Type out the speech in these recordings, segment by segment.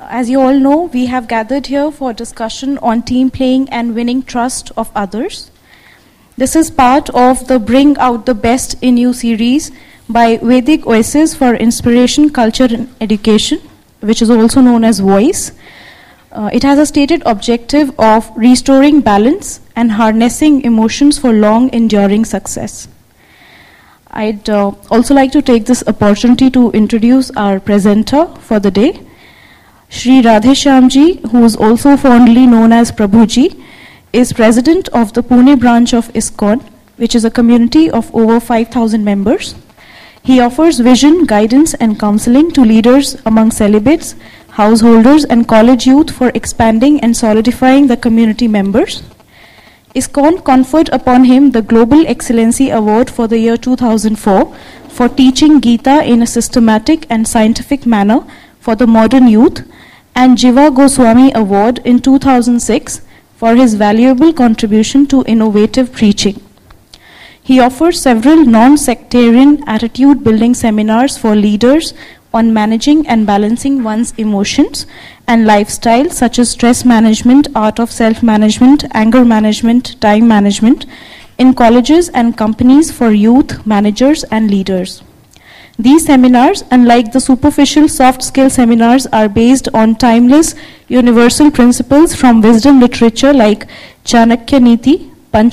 As you all know, we have gathered here for discussion on team playing and winning trust of others. This is part of the Bring Out the Best in You series by Vedic Oasis for Inspiration, Culture and Education, which is also known as VOICE. It has a stated objective of restoring balance and harnessing emotions for long enduring success. I'd also like to take this opportunity to introduce our presenter for the day, Shri Radheshyamji, who is also fondly known as Prabhuji, is president of the Pune branch of ISKCON, which is a community of over 5,000 members. He offers vision, guidance and counseling to leaders among celibates, householders and college youth for expanding and solidifying the community members. ISKCON conferred upon him the Global Excellency Award for the year 2004 for teaching Gita in a systematic and scientific manner for the modern youth, and Jiva Goswami Award in 2006 for his valuable contribution to innovative preaching. He offers several non-sectarian attitude-building seminars for leaders on managing and balancing one's emotions and lifestyle, such as stress management, art of self-management, anger management, time management, in colleges and companies for youth, managers and leaders. These seminars, unlike the superficial soft skill seminars, are based on timeless universal principles from wisdom literature like Chanakya Niti,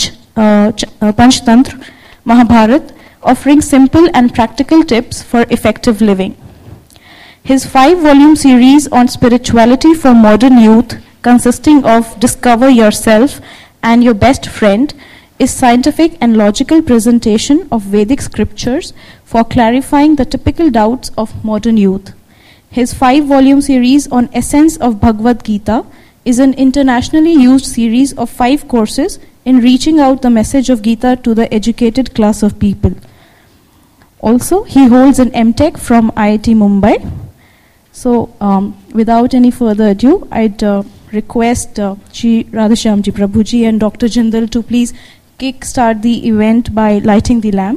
Panchtantra, Mahabharata, offering simple and practical tips for effective living. His 5-volume series on spirituality for modern youth, consisting of Discover Yourself and Your Best Friend, is scientific and logical presentation of Vedic scriptures for clarifying the typical doubts of modern youth. His 5-volume series on Essence of Bhagavad Gita is an internationally used series of 5 courses in reaching out the message of Gita to the educated class of people. Also, he holds an MTech from IIT Mumbai. So, without any further ado, I'd request Shri Radheshyamji Prabhuji and Dr. Jindal to please kick-start the event by lighting the lamp.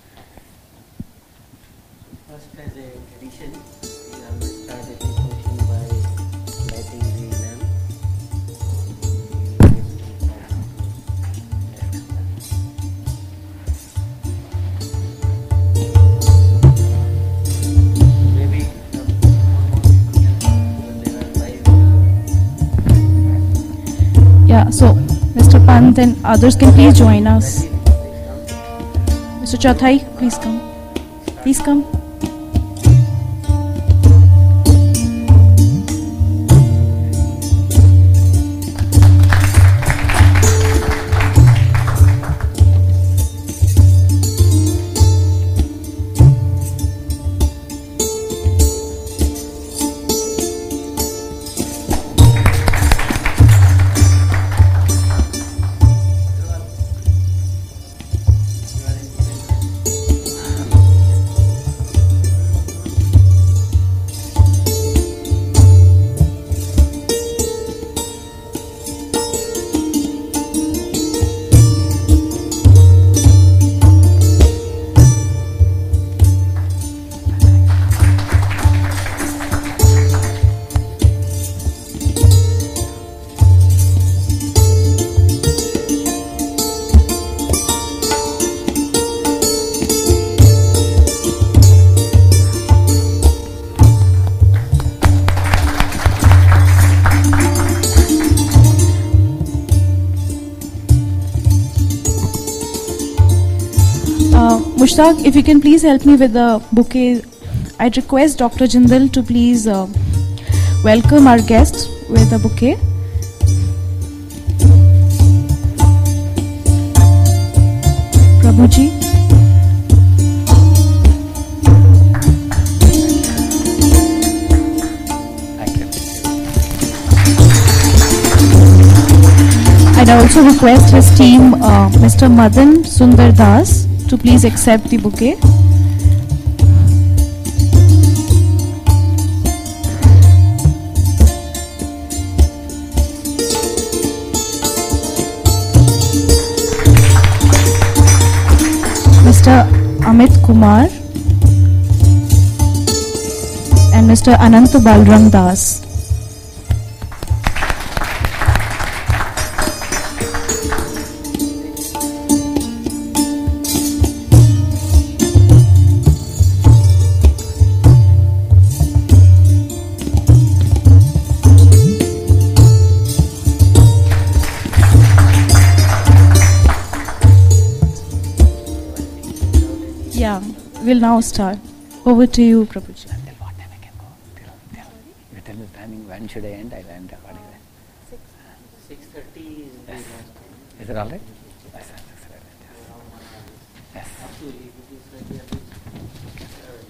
First, as a tradition, we always start the devotion by lighting the lamp. Maybe there are 5. Yeah, so Mr. Pant and others can please join us. Mr. Chathai, please come. Please come. Mushtaq, if you can please help me with the bouquet. I'd request Dr. Jindal to please welcome our guests with a bouquet. Prabhuji. I'd also request his team, Mr. Madan Sundar Das, to please accept the bouquet. Mr. Amit Kumar and Mr. Anant Balram Das. will now start. Over to you, Prabhuji. Until what time I can go? You tell me the timing. When should I end? I'll end accordingly. 6:30 is the last time. Is it all right? Yes. Yes. Actually, it is slightly a bit early.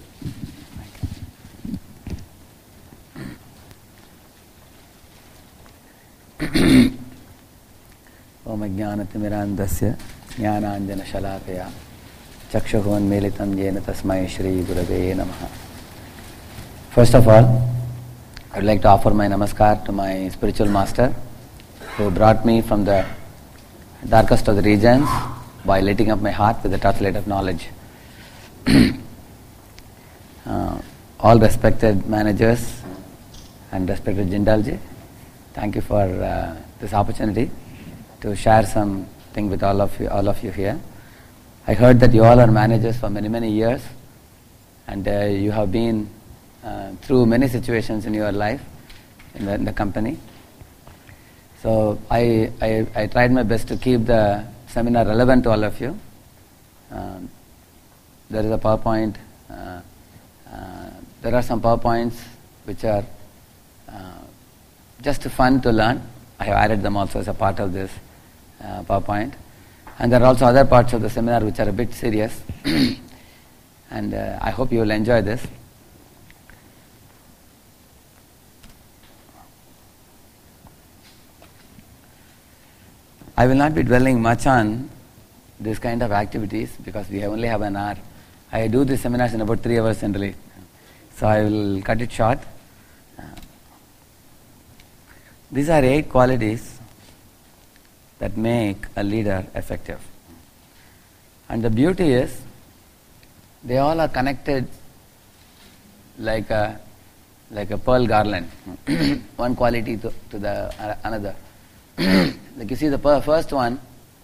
ओम अज्ञानतिमिरान्धस्य ज्ञानाञ्जनशलाकया चक्षुरोन्मीलितं येन तस्मै श्रीगुरवे नमः. First of all, I would like to offer my namaskar to my spiritual master who brought me from the darkest of the regions by lighting up my heart with the torchlight of knowledge. All respected managers and respected Jindalji, thank you for this opportunity to share something with all of you here. I heard that you all are managers for many years, and you have been through many situations in your life in the company. So I tried my best to keep the seminar relevant to all of you. There is a PowerPoint. There are some PowerPoints which are just fun to learn. I have added them also as a part of this PowerPoint. And there are also other parts of the seminar which are a bit serious. And I hope you will enjoy this. I will not be dwelling much on this kind of activities because we only have an hour. I do these seminars in about 3 hours generally. So I will cut it short. These are 8 qualities that make a leader effective. And the beauty is, they all are connected like a pearl garland, one quality to the another. Like you see, the first one,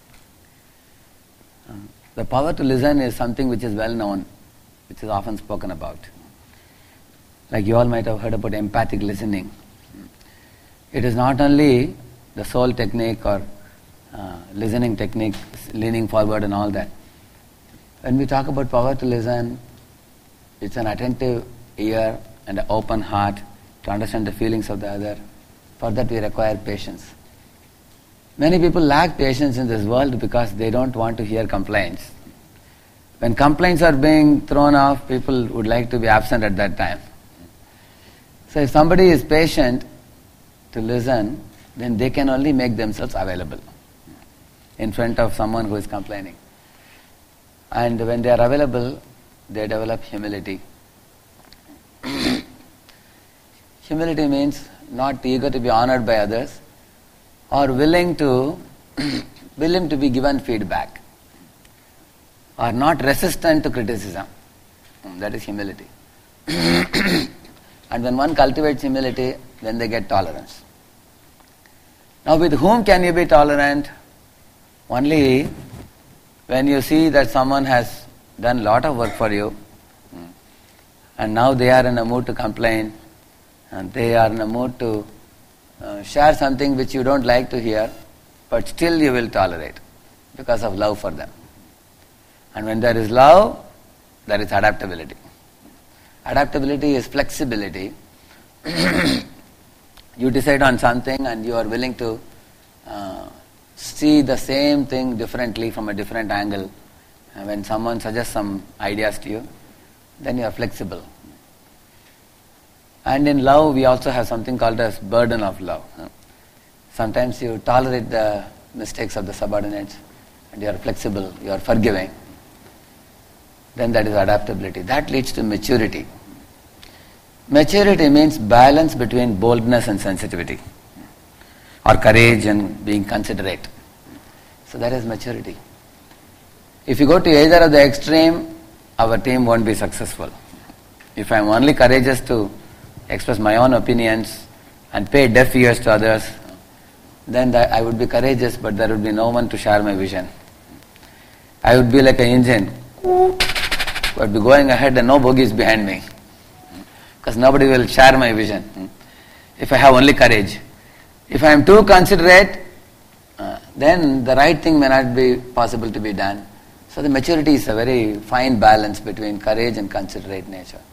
the power to listen is something which is well known, which is often spoken about. Like you all might have heard about empathic listening. It is not only the soul technique or listening technique, leaning forward and all that. When we talk about power to listen, it's an attentive ear and an open heart to understand the feelings of the other. For that we require patience. Many people lack patience in this world because they don't want to hear complaints. When complaints are being thrown off, people would like to be absent at that time. So if somebody is patient to listen, then they can only make themselves available in front of someone who is complaining. And when they are available, they develop humility. Humility means not eager to be honored by others or willing to be given feedback or not resistant to criticism. That is humility. And when one cultivates humility, then they get tolerance. Now with whom can you be tolerant? Only when you see that someone has done a lot of work for you and now they are in a mood to complain and they are in a mood to share something which you don't like to hear, but still you will tolerate because of love for them. And when there is love, there is adaptability. Adaptability is flexibility. You decide on something and you are willing to see the same thing differently from a different angle. And when someone suggests some ideas to you, then you are flexible. And in love, we also have something called as burden of love. Sometimes you tolerate the mistakes of the subordinates and you are flexible, you are forgiving. Then that is adaptability. That leads to maturity. Maturity means balance between boldness and sensitivity, or courage and being considerate. So that is maturity. If you go to either of the extreme, our team won't be successful. If I am only courageous to express my own opinions and pay deaf ears to others, then I would be courageous, but there would be no one to share my vision. I would be like an engine. I would be going ahead and no bogies behind me, because nobody will share my vision if I have only courage. If I am too considerate, then the right thing may not be possible to be done. So the maturity is a very fine balance between courage and considerate nature.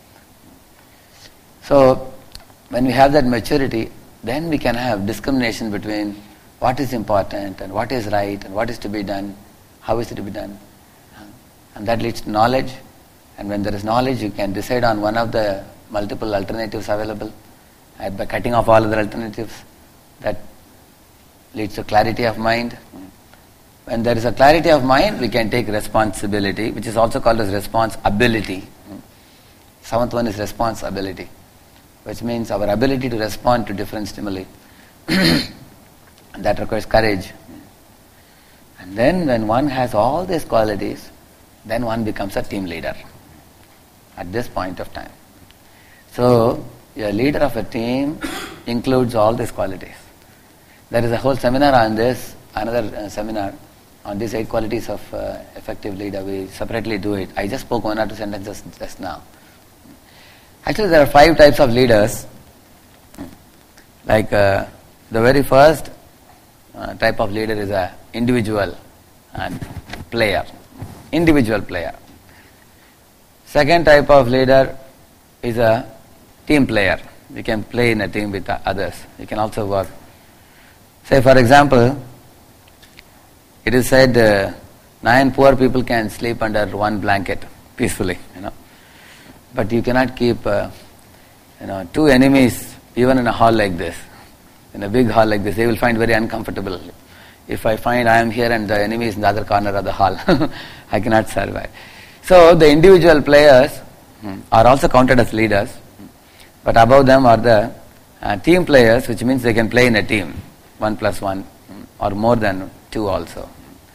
So when we have that maturity, then we can have discrimination between what is important and what is right and what is to be done, how is it to be done. And that leads to knowledge. And when there is knowledge, you can decide on one of the multiple alternatives available. And by cutting off all other alternatives, that leads to clarity of mind. When there is a clarity of mind, we can take responsibility, which is also called as responsibility. Seventh one is responsibility, which means our ability to respond to different stimuli. That requires courage. And then when one has all these qualities, then one becomes a team leader at this point of time. So, a leader of a team includes all these qualities. There is a whole seminar on this, another seminar on these 8 qualities of effective leader. We separately do it. I just spoke 1 or 2 sentences just now. Actually, there are 5 types of leaders. Like the very first type of leader is a individual and player. Individual player. Second type of leader is a team player. You can play in a team with others. You can also work. Say for example, it is said 9 poor people can sleep under one blanket peacefully, But you cannot keep 2 enemies even in a hall like this. In a big hall like this, they will find very uncomfortable. If I find I am here and the enemy is in the other corner of the hall, I cannot survive. So the individual players are also counted as leaders, but above them are the team players, which means they can play in a team, 1 plus 1 or more than 2 also.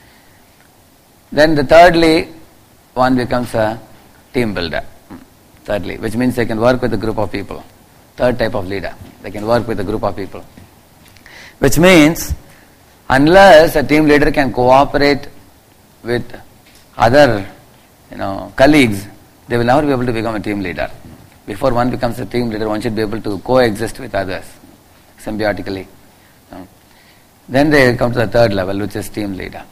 Then the thirdly, one becomes a team builder. Thirdly, which means they can work with a group of people. Third type of leader, they can work with a group of people. Which means, unless a team leader can cooperate with other, colleagues, they will never be able to become a team leader. Before one becomes a team leader, one should be able to coexist with others symbiotically. Then they come to the third level, which is team leader.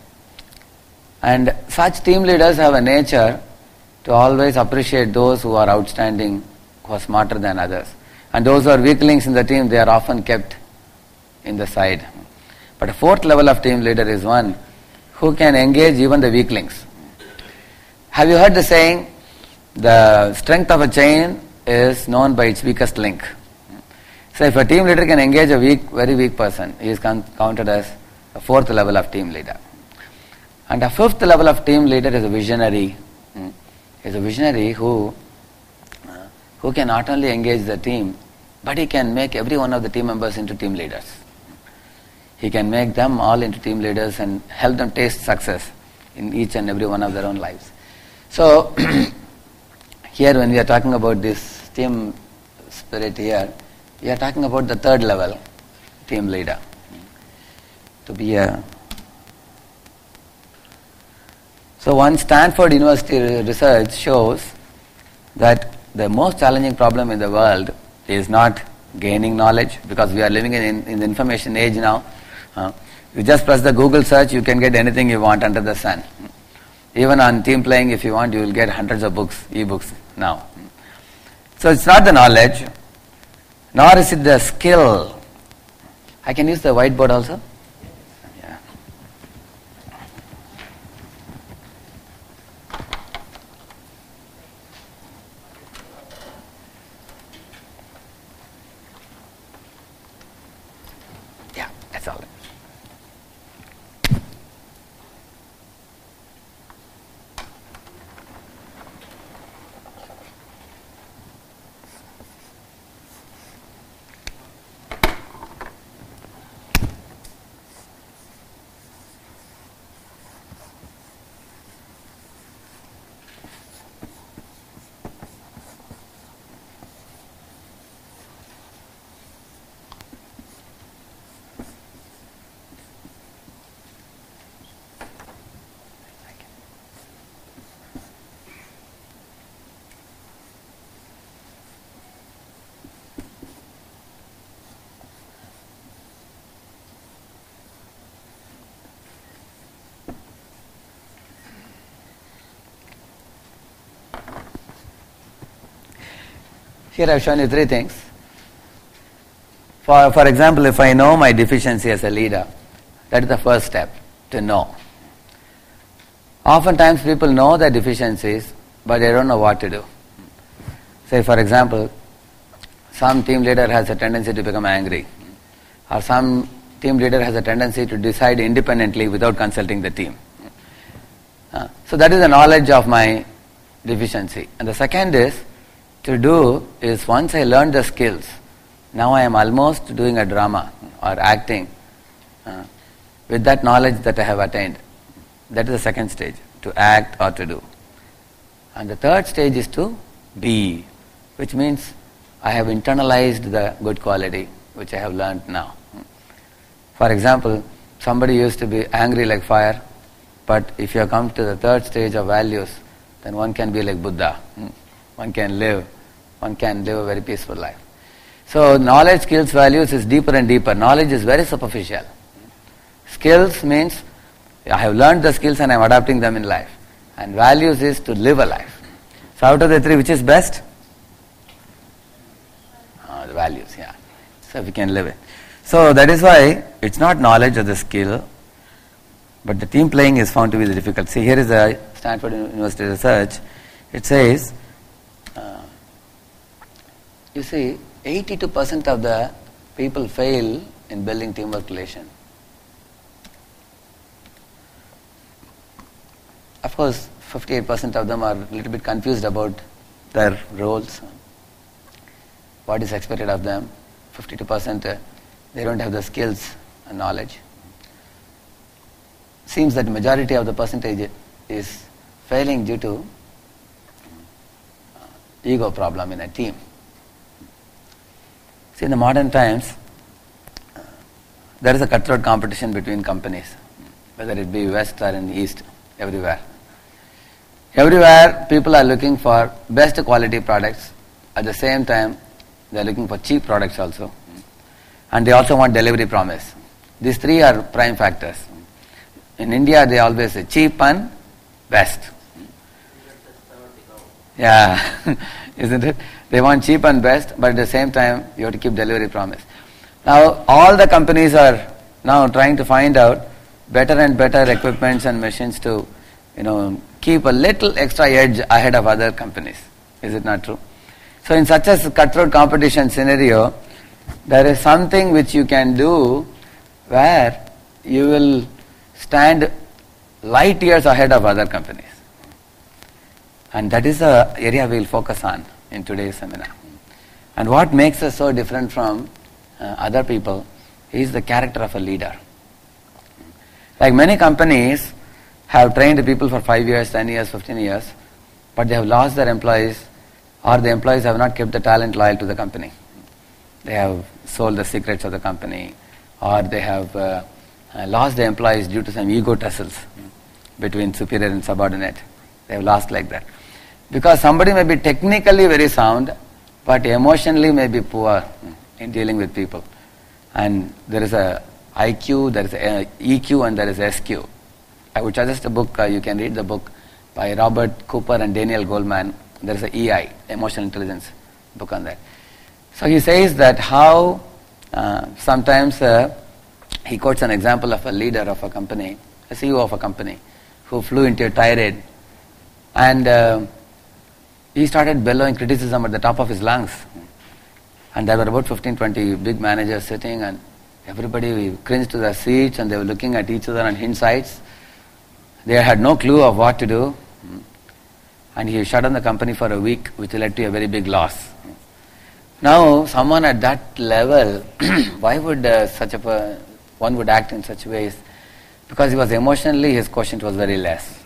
And such team leaders have a nature to always appreciate those who are outstanding, who are smarter than others. And those who are weaklings in the team, they are often kept in the side. But a fourth level of team leader is one who can engage even the weaklings. Have you heard the saying, the strength of a chain is known by its weakest link? So if a team leader can engage a very weak person, he is counted as a fourth level of team leader. And a fifth level of team leader is a visionary. Is a visionary who can not only engage the team, but he can make every one of the team members into team leaders. He can make them all into team leaders and help them taste success in each and every one of their own lives. So, here when we are talking about this team spirit here, we are talking about the third level, team leader. To be a... So one Stanford University research shows that the most challenging problem in the world is not gaining knowledge, because we are living in the information age now. You just press the Google search, you can get anything you want under the sun. Even on team playing, if you want, you will get hundreds of books, e-books now. So it's not the knowledge, nor is it the skill. I can use the whiteboard also? Yeah. Yeah, that's all. Here I have shown you three things. For example, if I know my deficiency as a leader, that is the first step, to know. Oftentimes people know their deficiencies, but they don't know what to do. Say, for example, some team leader has a tendency to become angry, or some team leader has a tendency to decide independently without consulting the team. So that is the knowledge of my deficiency. And the second is, to do is, once I learn the skills, now I am almost doing a drama or acting with that knowledge that I have attained. That is the second stage, to act or to do. And the third stage is to be, which means I have internalized the good quality which I have learned now. For example, somebody used to be angry like fire, but if you come to the third stage of values, then one can be like Buddha. One can live a very peaceful life. So knowledge, skills, values is deeper and deeper. Knowledge is very superficial. Skills means I have learned the skills and I am adapting them in life. And values is to live a life. So out of the three, which is best? The values, yeah. So we can live it. So that is why it's not knowledge or the skill, but the team playing is found to be the difficult. See, here is the Stanford University research. It says, you see, 82% of the people fail in building teamwork relation. Of course, 58% of them are a little bit confused about their roles, what is expected of them. 52% they don't have the skills and knowledge. Seems that the majority of the percentage is failing due to ego problem in a team. See, in the modern times, there is a cutthroat competition between companies, whether it be West or in East, everywhere. Everywhere, people are looking for best quality products. At the same time, they are looking for cheap products also. And they also want delivery promise. These three are prime factors. In India, they always say cheap and best. Yeah, isn't it? They want cheap and best, but at the same time, you have to keep delivery promise. Now, all the companies are now trying to find out better and better equipments and machines to, keep a little extra edge ahead of other companies. Is it not true? So in such a cutthroat competition scenario, there is something which you can do where you will stand light years ahead of other companies. And that is the area we will focus on in today's seminar. And what makes us so different from other people is the character of a leader. Like many companies have trained people for 5 years, 10 years, 15 years, but they have lost their employees, or the employees have not kept the talent loyal to the company. They have sold the secrets of the company, or they have lost the employees due to some ego tussles between superior and subordinate. They have lost like that. Because somebody may be technically very sound, but emotionally may be poor in dealing with people. And there is a IQ, there is a EQ, and there is SQ. I would suggest a book, you can read the book by Robert Cooper and Daniel Goleman. There is a EI, Emotional Intelligence book on that. So he says that how sometimes he quotes an example of a leader of a company, a CEO of a company, who flew into a tirade, and he started bellowing criticism at the top of his lungs. And there were about 15-20 big managers sitting, and everybody cringed to their seats, and they were looking at each other on hindsights. They had no clue of what to do. And he shut down the company for a week, which led to a very big loss. Now, someone at that level, why would one would act in such ways? Because he was emotionally, his quotient was very less.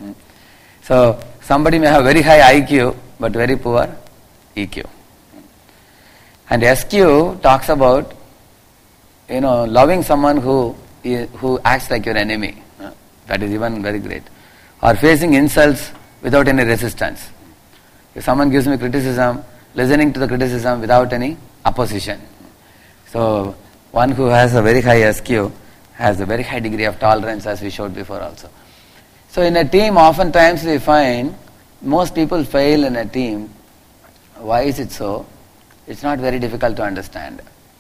So, somebody may have very high IQ, but very poor EQ. And SQ talks about, loving someone who acts like your enemy. That is even very great. Or facing insults without any resistance. If someone gives me criticism, listening to the criticism without any opposition. So, one who has a very high SQ has a very high degree of tolerance, as we showed before also. So, in a team, oftentimes we find most people fail in a team. Why is it so? it's not very difficult to understand.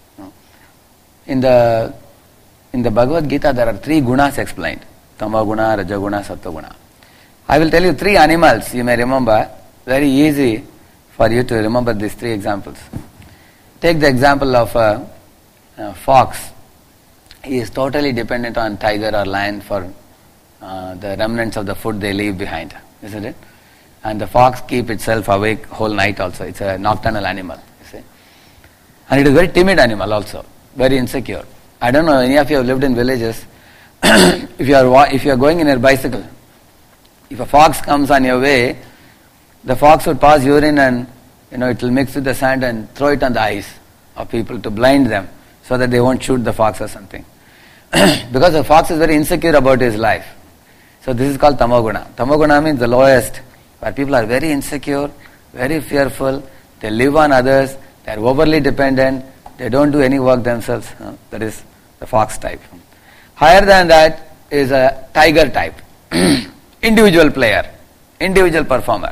In the Bhagavad Gita, there are 3 gunas explained: Tamoguna, Rajaguna, Sattoguna. I will tell you 3 animals you may remember. Very easy for you to remember these 3 examples. Take the example of a fox. He is totally dependent on tiger or lion for the remnants of the food they leave behind, isn't it? And the fox keeps itself awake whole night also. It's a nocturnal animal, you see. And it is a very timid animal also, very insecure. I don't know, any of you have lived in villages. If you are going in a bicycle, if a fox comes on your way, the fox would pass urine and it will mix with the sand and throw it on the eyes of people to blind them so that they won't shoot the fox or something. Because the fox is very insecure about his life. So this is called Tamoguna. Tamoguna means the lowest, where people are very insecure, very fearful, they live on others, they are overly dependent, they don't do any work themselves. That is the fox type. Higher than that is a tiger type. Individual player, individual performer.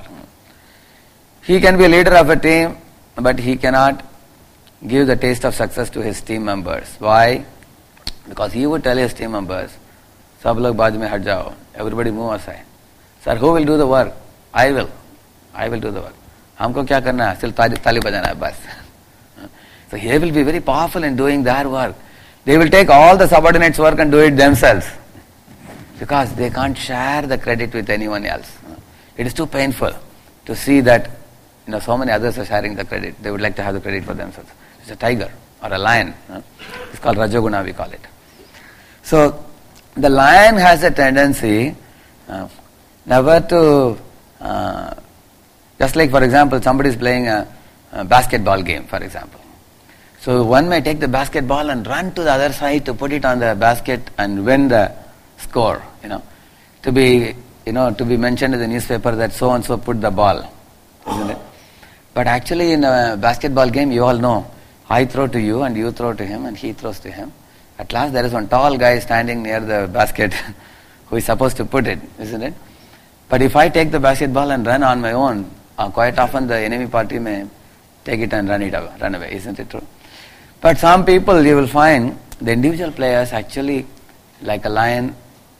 He can be a leader of a team, but he cannot give the taste of success to his team members. Why? Because he would tell his team members, "Sab log baaj mein hat jao, everybody move aside." Sir, who will do the work? I will do the work. Humko kya karna hai? Sirf tali bajana hai bas. So he will be very powerful in doing their work. They will take all the subordinates' work and do it themselves, because they can't share the credit with anyone else. It is too painful to see that so many others are sharing the credit. They would like to have the credit for themselves. It's a tiger or a lion. It's called Rajoguna, we call it. So the lion has a tendency never to, just like for example, somebody is playing a basketball game, for example. So one may take the basketball and run to the other side to put it on the basket and win the score. To be mentioned in the newspaper that so and so put the ball, isn't it? But actually, in a basketball game, you all know, I throw to you and you throw to him and he throws to him. At last, there is one tall guy standing near the basket who is supposed to put it, isn't it? But if I take the basketball and run on my own, quite often the enemy party may take it and run away, isn't it true? But some people, you will find, the individual players actually, like a lion,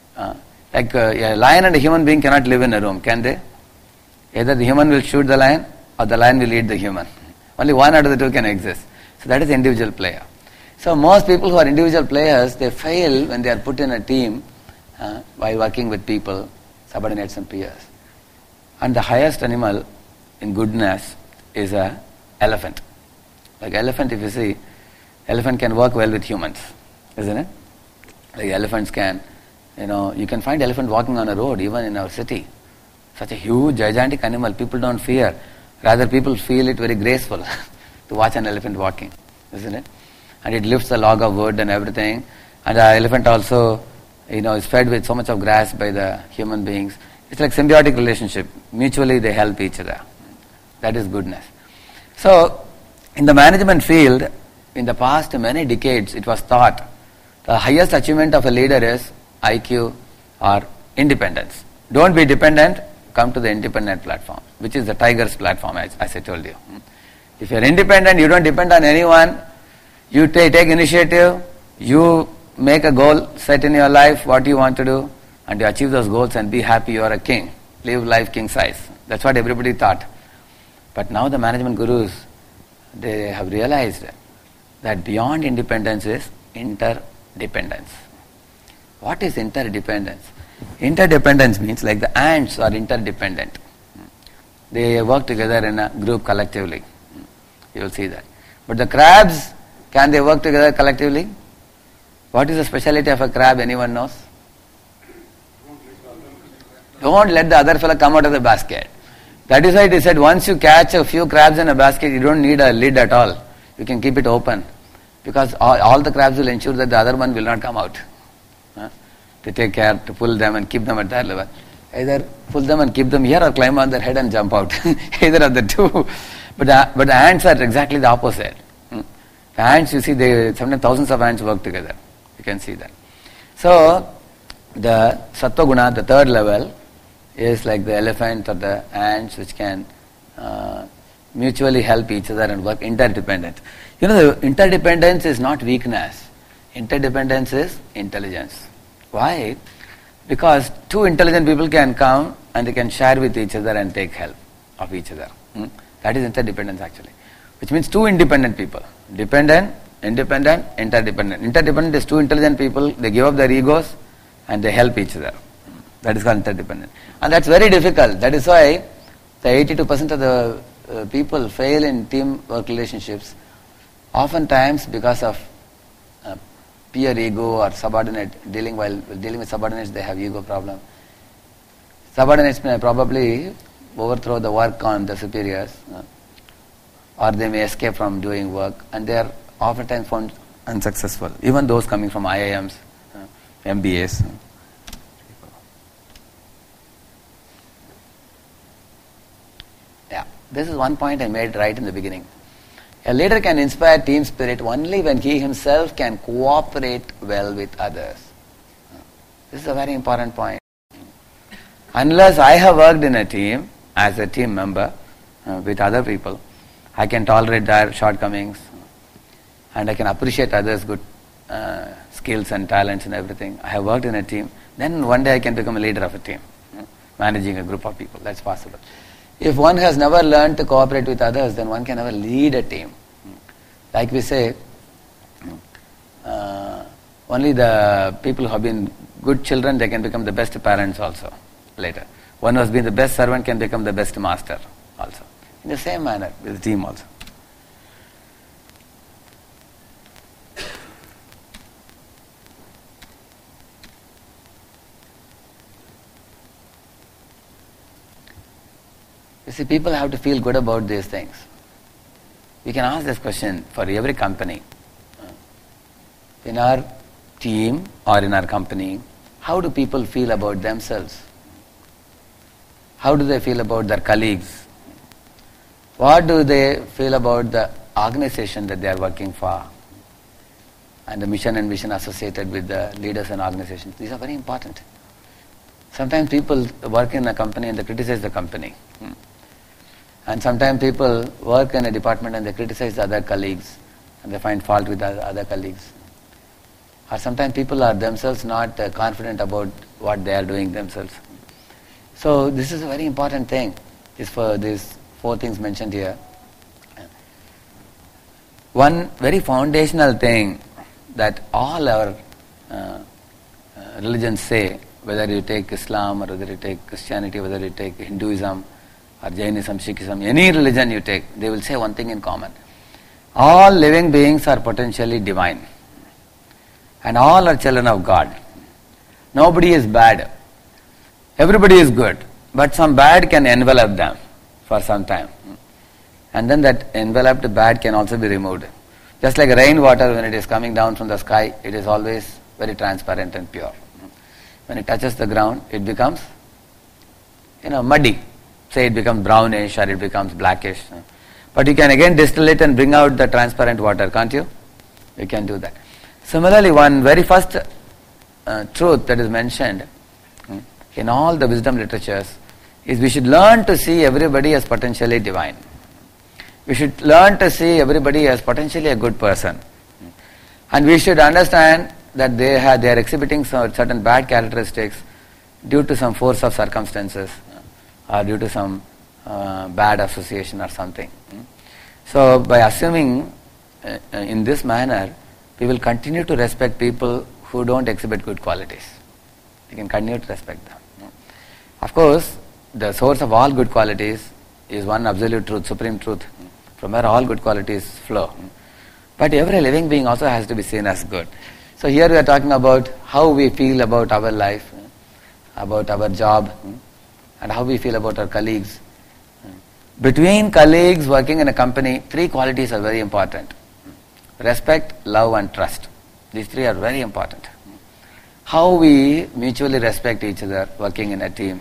a lion and a human being cannot live in a room, can they? Either the human will shoot the lion or the lion will eat the human. Only one out of the two can exist. So that is individual player. So most people who are individual players, they fail when they are put in a team by working with people, subordinates and peers. And the highest animal in goodness is a elephant. Like elephant, if you see, elephant can work well with humans, isn't it? Like elephants can, you can find elephant walking on a road, even in our city. Such a huge, gigantic animal, people don't fear. Rather, people feel it very graceful to watch an elephant walking, isn't it? And it lifts a log of wood and everything. And the elephant also, is fed with so much of grass by the human beings. It's like symbiotic relationship. Mutually, they help each other. That is goodness. So, in the management field, in the past many decades, it was thought the highest achievement of a leader is IQ or independence. Don't be dependent, come to the independent platform, which is the tiger's platform, as I told you. If you are independent, you don't depend on anyone, you take initiative, you make a goal set in your life, what you want to do, and you achieve those goals and be happy, you are a king. Live life king size. That's what everybody thought. But now the management gurus, they have realized that beyond independence is interdependence. What is interdependence? Interdependence means like the ants are interdependent. They work together in a group collectively. You will see that. But the crabs, can they work together collectively? What is the speciality of a crab? Anyone knows? Don't let the other fellow come out of the basket. That is why it said once you catch a few crabs in a basket, you don't need a lid at all. You can keep it open. Because all the crabs will ensure that the other one will not come out. They take care to pull them and keep them at that level. Either pull them and keep them here or climb on their head and jump out. Either of the two. But the ants are exactly the opposite. The ants, you see, sometimes thousands of ants work together. You can see that. So, the Sattva Guna, the third level, is like the elephant or the ants which can mutually help each other and work interdependent. You know, the interdependence is not weakness. Interdependence is intelligence. Why? Because two intelligent people can come and they can share with each other and take help of each other. That is interdependence actually. Which means two independent people. Dependent, independent, interdependent. Interdependent is two intelligent people, they give up their egos and they help each other. That is called interdependent. And that's very difficult. That is why the 82% of the people fail in teamwork relationships, oftentimes because of peer ego or subordinate dealing. While dealing with subordinates, they have ego problem. Subordinates may probably overthrow the work on the superiors, or they may escape from doing work, and they are oftentimes found unsuccessful. Even those coming from IIMs, MBAs. Yeah, this is one point I made right in the beginning. A leader can inspire team spirit only when he himself can cooperate well with others. This is a very important point. Unless I have worked in a team, as a team member, with other people, I can tolerate their shortcomings and I can appreciate others' good skills and talents and everything. I have worked in a team. Then one day I can become a leader of a team, managing a group of people. That's possible. If one has never learned to cooperate with others, then one can never lead a team. Like we say, only the people who have been good children, they can become the best parents also later. One who has been the best servant can become the best master also. In the same manner with the team also. You see, people have to feel good about these things. We can ask this question for every company. In our team or in our company, how do people feel about themselves? How do they feel about their colleagues? What do they feel about the organization that they are working for? And the mission and vision associated with the leaders and organizations. These are very important. Sometimes people work in a company and they criticize the company. And sometimes people work in a department and they criticize the other colleagues and they find fault with the other colleagues. Or sometimes people are themselves not confident about what they are doing themselves. So this is a very important thing, is for these four things mentioned here. One very foundational thing that all our religions say, whether you take Islam or whether you take Christianity, whether you take Hinduism or Jainism, Sikhism, any religion you take, they will say one thing in common. All living beings are potentially divine. And all are children of God. Nobody is bad. Everybody is good. But some bad can envelop them for some time. And then that enveloped bad can also be removed. Just like rainwater, when it is coming down from the sky, it is always very transparent and pure. When it touches the ground, it becomes, muddy. Say it becomes brownish or it becomes blackish. But you can again distill it and bring out the transparent water, can't you? You can do that. Similarly, one very first truth that is mentioned in all the wisdom literatures is we should learn to see everybody as potentially divine. We should learn to see everybody as potentially a good person. And we should understand that they are exhibiting certain bad characteristics due to some force of circumstances or due to some bad association or something. So by assuming in this manner, we will continue to respect people who don't exhibit good qualities. We can continue to respect them. Of course, the source of all good qualities is one absolute truth, supreme truth, from where all good qualities flow. But every living being also has to be seen as good. So here we are talking about how we feel about our life, about our job, and how we feel about our colleagues. Between colleagues working in a company, three qualities are very important. Respect, love and trust. These three are very important. How we mutually respect each other working in a team.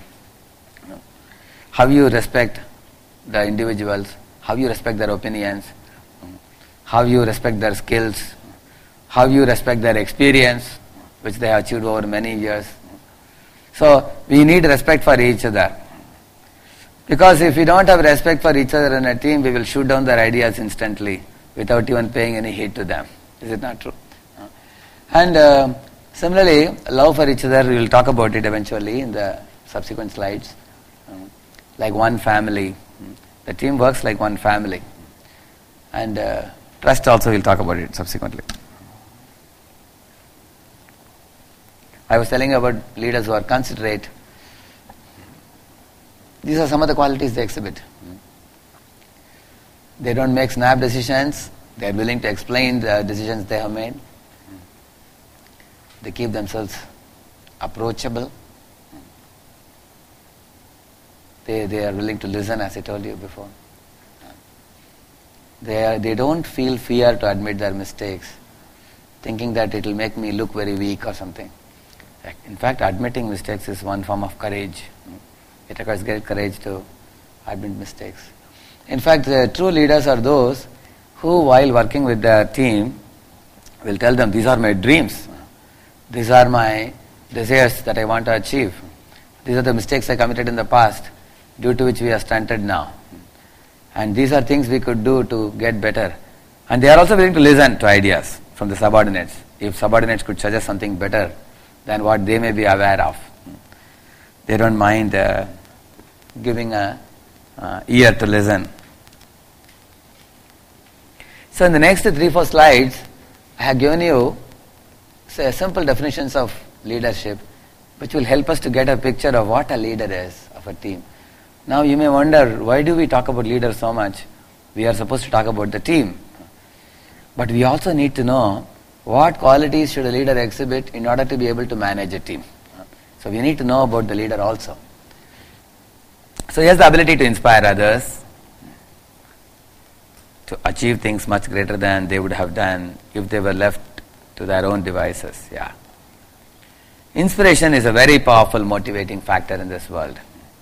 How you respect the individuals. How you respect their opinions. How you respect their skills. How you respect their experience, which they have achieved over many years. So we need respect for each other. Because if we don't have respect for each other in a team, we will shoot down their ideas instantly without even paying any heed to them. Is it not true? And similarly, love for each other, we will talk about it eventually in the subsequent slides. Like one family. The team works like one family. And trust also, we'll talk about it subsequently. I was telling you about leaders who are considerate. These are some of the qualities they exhibit. They don't make snap decisions. They are willing to explain the decisions they have made. They keep themselves approachable. They are willing to listen, as I told you before. They don't feel fear to admit their mistakes, thinking that it will make me look very weak or something. In fact, admitting mistakes is one form of courage. It requires great courage to admit mistakes. In fact, the true leaders are those who, while working with their team, will tell them, these are my dreams. These are my desires that I want to achieve. These are the mistakes I committed in the past, due to which we are stunted now. And these are things we could do to get better. And they are also willing to listen to ideas from the subordinates. If subordinates could suggest something better than what they may be aware of, they don't mind giving a ear to listen. So in the next 3-4 slides, I have given you simple definitions of leadership, which will help us to get a picture of what a leader is of a team. Now you may wonder, why do we talk about leaders so much? We are supposed to talk about the team. But we also need to know what qualities should a leader exhibit in order to be able to manage a team. So we need to know about the leader also. So he has the ability to inspire others, to achieve things much greater than they would have done if they were left to their own devices. Yeah. Inspiration is a very powerful motivating factor in this world.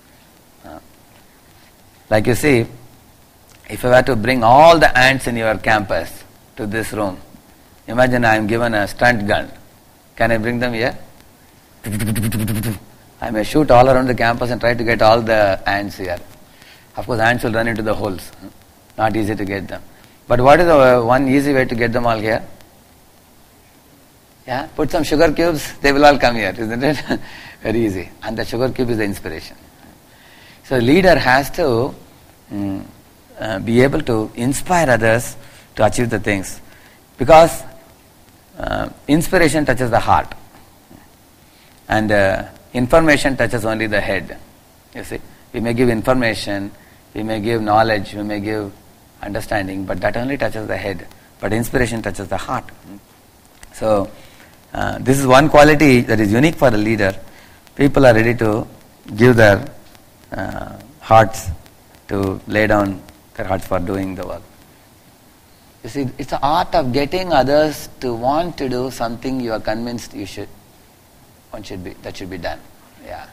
Like you see, if I were to bring all the ants in your campus to this room, imagine I am given a stunt gun. Can I bring them here? I may shoot all around the campus and try to get all the ants here. Of course, ants will run into the holes. Not easy to get them. But what is the one easy way to get them all here? Yeah, put some sugar cubes, they will all come here, isn't it? Very easy. And the sugar cube is the inspiration. So, the leader has to be able to inspire others to achieve the things, because inspiration touches the heart, and information touches only the head. You see, we may give information, we may give knowledge, we may give understanding, but that only touches the head. But inspiration touches the heart. So, this is one quality that is unique for a leader. People are ready to give their hearts, to lay down their hearts for doing the work. You see, it's the art of getting others to want to do something you are convinced that should be done. Yeah.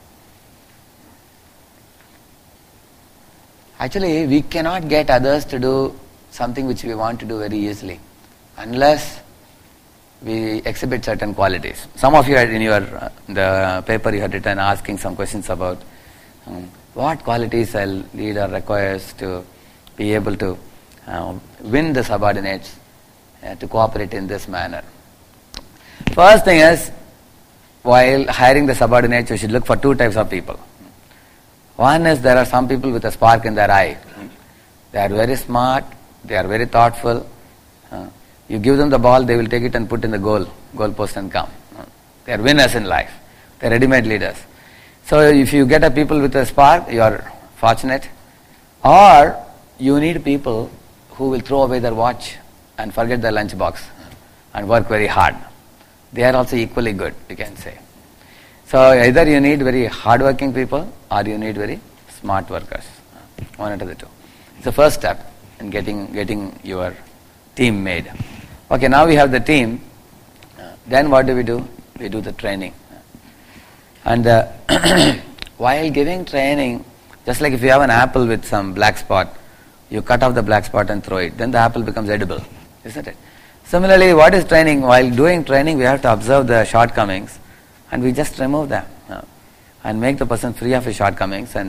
Actually, we cannot get others to do something which we want to do very easily, unless we exhibit certain qualities. Some of you had in your the paper you had written asking some questions about what qualities a leader requires to be able to win the subordinates to cooperate in this manner. First thing is, while hiring the subordinates, you should look for 2 types of people. One is, there are some people with a spark in their eye. They are very smart, they are very thoughtful. You give them the ball, they will take it and put in the goal post and come. They are winners in life. They are ready-made leaders. So if you get a people with a spark, you are fortunate. Or you need people who will throw away their watch and forget their lunch box and work very hard. They are also equally good, you can say. So either you need very hard-working people or you need very smart workers. One out of the two. It's the first step in getting your team made. Okay, now we have the team. Then what do? We do the training. And while giving training, just like if you have an apple with some black spot, you cut off the black spot and throw it, then the apple becomes edible, isn't it? Similarly, what is training? While doing training, we have to observe the shortcomings and we just remove them and make the person free of his shortcomings and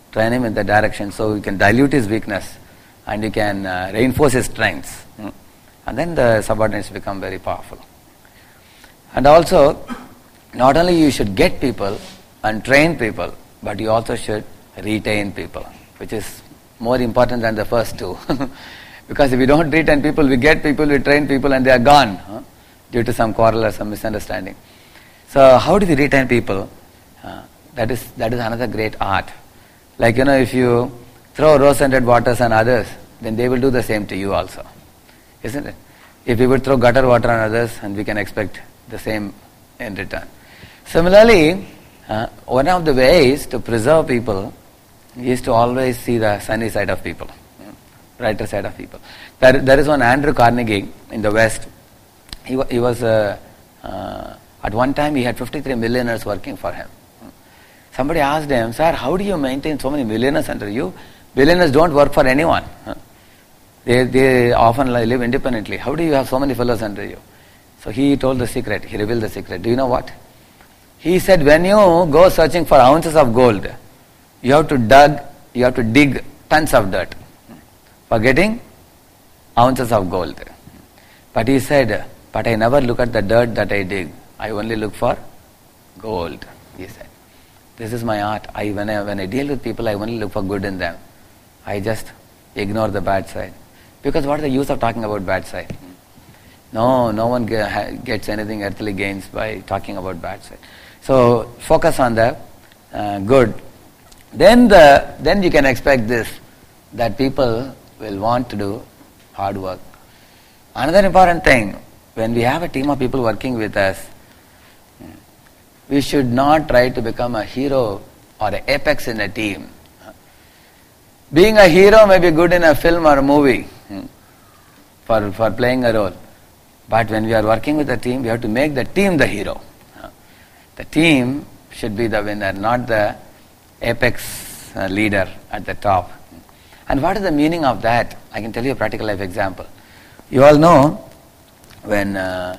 train him in the direction so you can dilute his weakness and you can reinforce his strengths. And then the subordinates become very powerful. And also, not only you should get people and train people, but you also should retain people, which is more important than the first two. Because if we don't retain people, we get people, we train people, and they are gone due to some quarrel or some misunderstanding. So how do we retain people? That is another great art. Like, if you throw rose-scented waters on others, then they will do the same to you also. Isn't it? If we would throw gutter water on others, and we can expect the same in return. Similarly, one of the ways to preserve people is to always see the sunny side of people, brighter side of people. There is one Andrew Carnegie in the West. He was at one time he had 53 millionaires working for him. Somebody asked him, "Sir, how do you maintain so many millionaires under you? Billionaires don't work for anyone. They often live independently. How do you have so many fellows under you?" So he told the secret. He revealed the secret. Do you know what? He said, when you go searching for ounces of gold, you have to dig tons of dirt for getting ounces of gold. But he said, but I never look at the dirt that I dig. I only look for gold, he said. This is my art. When I deal with people, I only look for good in them. I just ignore the bad side. Because what is the use of talking about bad side? No one gets anything earthly gains by talking about bad side. So focus on the good. Then you can expect this, that people will want to do hard work. Another important thing, when we have a team of people working with us, we should not try to become a hero or an apex in a team. Being a hero may be good in a film or a movie for playing a role. But when we are working with a team, we have to make the team the hero. The team should be the winner, not the apex leader at the top. And what is the meaning of that? I can tell you a practical life example. You all know when our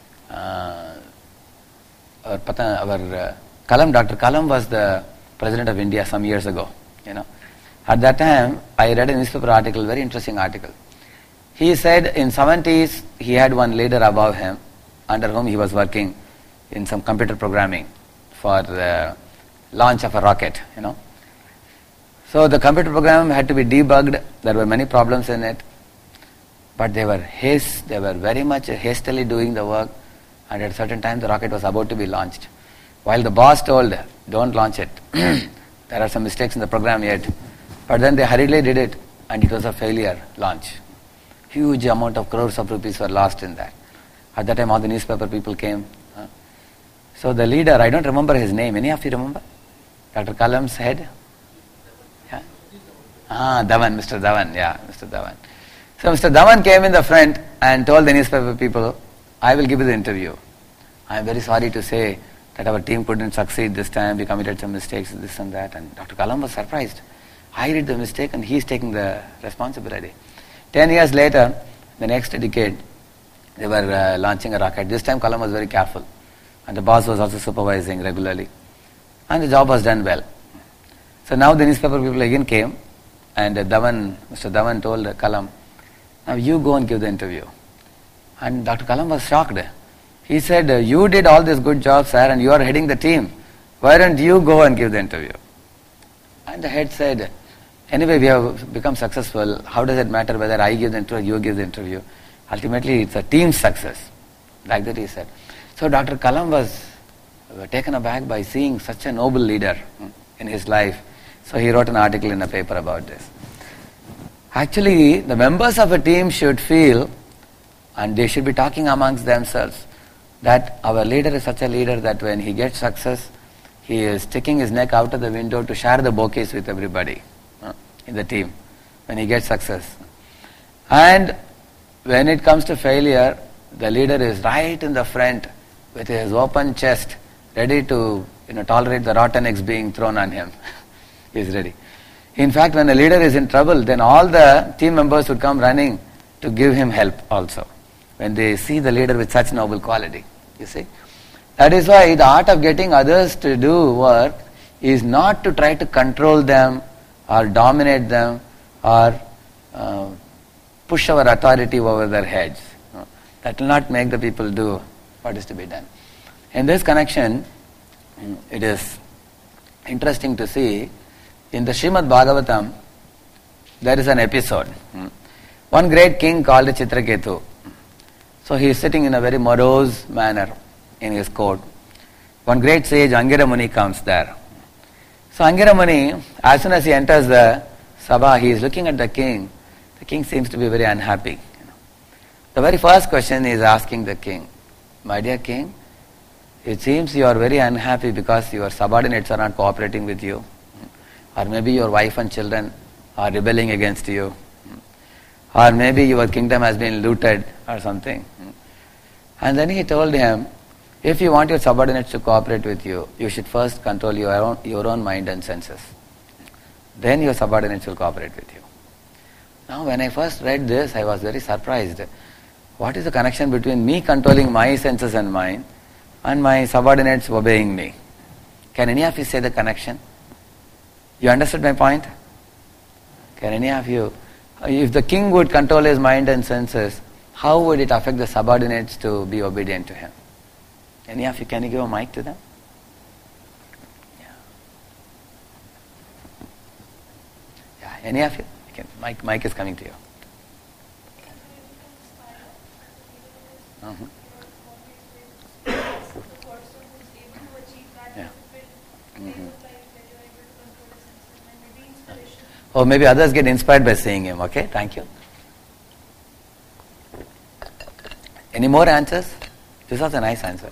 Kalam, Dr. Kalam was the president of India some years ago. At that time, I read a newspaper article, very interesting article. He said in 70s he had one leader above him, under whom he was working in some computer programming for the launch of a rocket. So the computer program had to be debugged. There were many problems in it, but they were very much hastily doing the work. And at a certain time, the rocket was about to be launched. While the boss told, "Don't launch it. There are some mistakes in the program yet." But then they hurriedly did it, and it was a failure launch. Huge amount of crores of rupees were lost in that. At that time, all the newspaper people came. So the leader, I don't remember his name. Any of you remember? Dr. Kalam's head? Yeah? Dhawan, Mr. Dhawan. Yeah, Mr. Dhawan. So Mr. Dhawan came in the front and told the newspaper people, "I will give you the interview. I am very sorry to say that our team couldn't succeed this time. We committed some mistakes, this and that." And Dr. Kalam was surprised. I did the mistake and he is taking the responsibility. 10 years later, the next decade, they were launching a rocket. This time Kalam was very careful. And the boss was also supervising regularly. And the job was done well. So now the newspaper people again came, and Mr. Dhawan told Kalam, "Now you go and give the interview." And Dr. Kalam was shocked. He said, "You did all this good job, sir, and you are heading the team. Why don't you go and give the interview?" And the head said, "Anyway, we have become successful. How does it matter whether I give the interview or you give the interview? Ultimately, it's a team success." Like that he said. So Dr. Kalam was taken aback by seeing such a noble leader in his life. So he wrote an article in a paper about this. Actually, the members of a team should feel, and they should be talking amongst themselves, that our leader is such a leader that when he gets success, he is sticking his neck out of the window to share the bouquets with everybody in the team when he gets success. And when it comes to failure, the leader is right in the front with his open chest, ready to tolerate the rotten eggs being thrown on him. He is ready. In fact, when a leader is in trouble, then all the team members would come running to give him help also, when they see the leader with such noble quality. You see? That is why the art of getting others to do work is not to try to control them or dominate them or push our authority over their heads. That will not make the people do what is to be done. In this connection, it is interesting to see in the Srimad Bhagavatam, there is an episode. One great king called Chitraketu. So he is sitting in a very morose manner in his court. One great sage, Angira Muni, comes there. So Angira Muni, as soon as he enters the Sabha, he is looking at the king. The king seems to be very unhappy. The very first question he is asking the king, my dear king, it seems you are very unhappy because your subordinates are not cooperating with you. Or maybe your wife and children are rebelling against you. Or maybe your kingdom has been looted or something. And then he told him, if you want your subordinates to cooperate with you, you should first control your own mind and senses. Then your subordinates will cooperate with you. Now when I first read this, I was very surprised. What is the connection between me controlling my senses and mind and my subordinates obeying me? Can any of you say the connection? You understood my point? Can any of you? If the king would control his mind and senses, how would it affect the subordinates to be obedient to him? Any of you, can you give a mic to them? Yeah, any of you? Mic is coming to you. Yeah. Or maybe others get inspired by seeing him. Okay, thank you. Any more answers? This was a nice answer.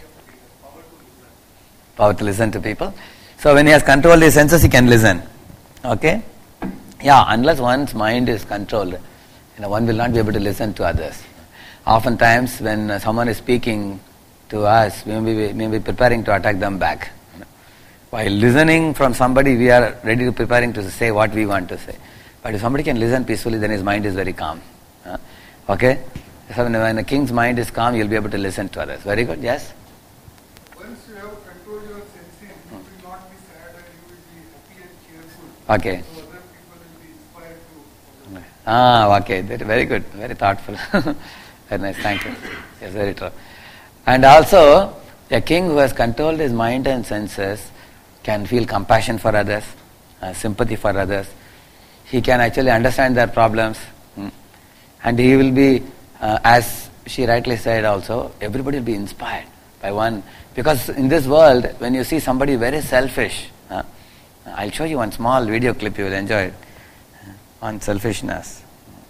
Power to listen to people. So when he has controlled his senses, he can listen. Okay? Yeah, unless one's mind is controlled, one will not be able to listen to others. Oftentimes when someone is speaking to us, we may be preparing to attack them back. While listening from somebody, we are ready to preparing to say what we want to say. But if somebody can listen peacefully, then his mind is very calm. Okay? So when a king's mind is calm, you'll be able to listen to others. Very good, yes? Once you have controlled your sensing, you will not be sad and you will be happy and cheerful. Okay. So other people will be inspired to. Okay. Very good. Very thoughtful. Very nice. Thank you. Yes, very true. And also, a king who has controlled his mind and senses can feel compassion for others, sympathy for others. He can actually understand their problems. And he will be, as she rightly said also, everybody will be inspired by one. Because in this world, when you see somebody very selfish, I'll show you one small video clip, you will enjoy it, on selfishness.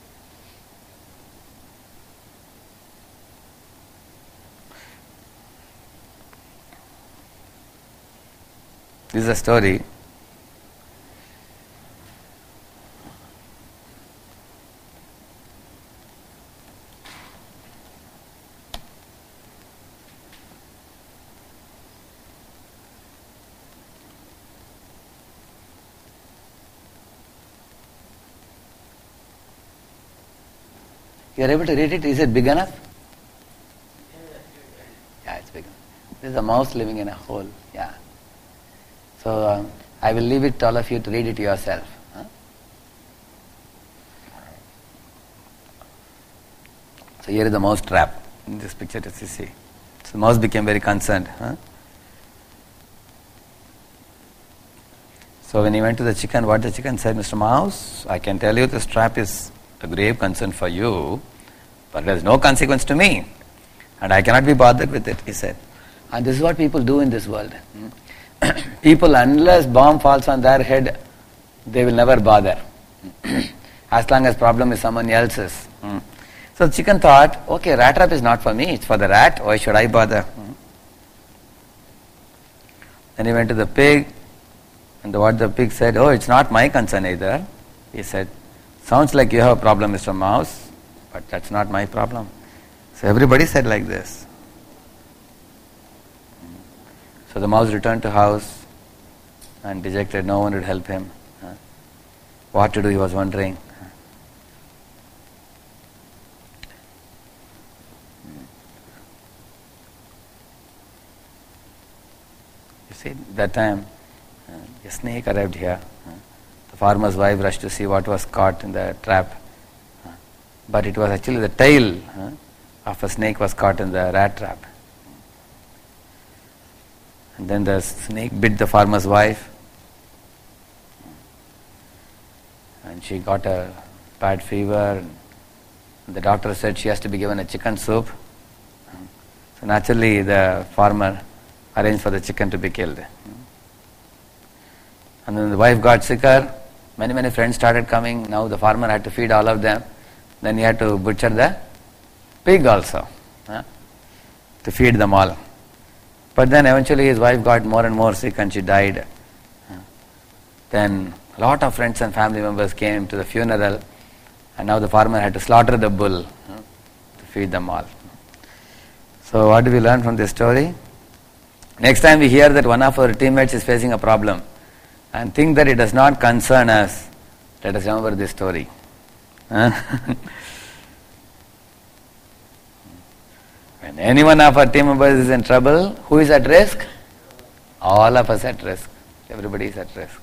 This is a story. You are able to read it? Is it big enough? Yeah, it's big enough. This is a mouse living in a hole. Yeah. So I will leave it to all of you to read it yourself. So here is the mouse trap in this picture as you see. So the mouse became very concerned. So when he went to the chicken, what the chicken said, Mr. Mouse, I can tell you this trap is a grave concern for you, but there is no consequence to me, and I cannot be bothered with it, he said. And this is what people do in this world. People, unless bomb falls on their head, they will never bother. As long as problem is someone else's. So the chicken thought, okay, rat trap is not for me, it's for the rat, why should I bother? Then he went to the pig, and what the pig said, oh, it's not my concern either. He said, sounds like you have a problem, Mr. Mouse, but that's not my problem. So everybody said like this. So the mouse returned to house and dejected, no one would help him. What to do, he was wondering. You see, that time a snake arrived here. The farmer's wife rushed to see what was caught in the trap. But it was actually the tail of a snake was caught in the rat trap. And then the snake bit the farmer's wife. And she got a bad fever. The doctor said she has to be given a chicken soup. So naturally the farmer arranged for the chicken to be killed. And then the wife got sicker. Many friends started coming. Now the farmer had to feed all of them. Then he had to butcher the pig also to feed them all. But then eventually his wife got more and more sick and she died. Then a lot of friends and family members came to the funeral, and now the farmer had to slaughter the bull to feed them all. So what do we learn from this story? Next time we hear that one of our teammates is facing a problem and think that it does not concern us, let us remember this story. When any one of our team members is in trouble, who is at risk? All of us at risk. Everybody is at risk.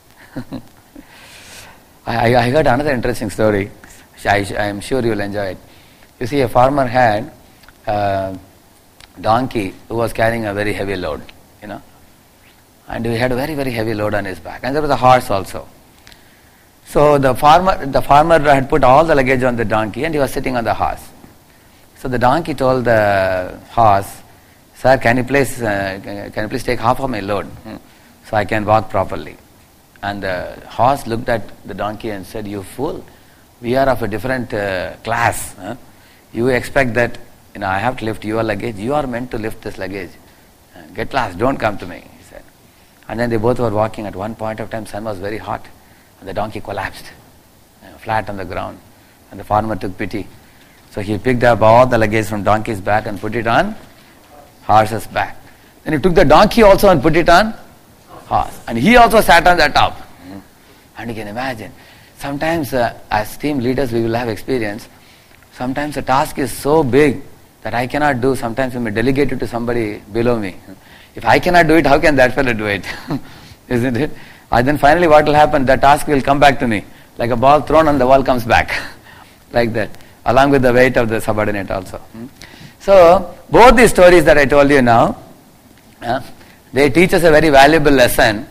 I heard another interesting story. I am sure you will enjoy it. You see, a farmer had a donkey who was carrying a very heavy load, and he had a very, very heavy load on his back. And there was a horse also. So the farmer had put all the luggage on the donkey and he was sitting on the horse. So the donkey told the horse, "Sir, can you please take half of my load so I can walk properly?" And the horse looked at the donkey and said, "You fool, we are of a different class. You expect that I have to lift your luggage. You are meant to lift this luggage. Get lost, don't come to me," he said. And then they both were walking. At one point of time, sun was very hot and the donkey collapsed flat on the ground. And the farmer took pity. So he picked up all the luggage from donkey's back and put it on horse's back. Then he took the donkey also and put it on horse. And he also sat on the top. And you can imagine, sometimes as team leaders we will have experience. Sometimes the task is so big that I cannot do. Sometimes we may delegate it to somebody below me. If I cannot do it, how can that fellow do it? Isn't it? And then finally what will happen? The task will come back to me. Like a ball thrown on the wall comes back. Like that. Along with the weight of the subordinate also. So, both these stories that I told you now, they teach us a very valuable lesson.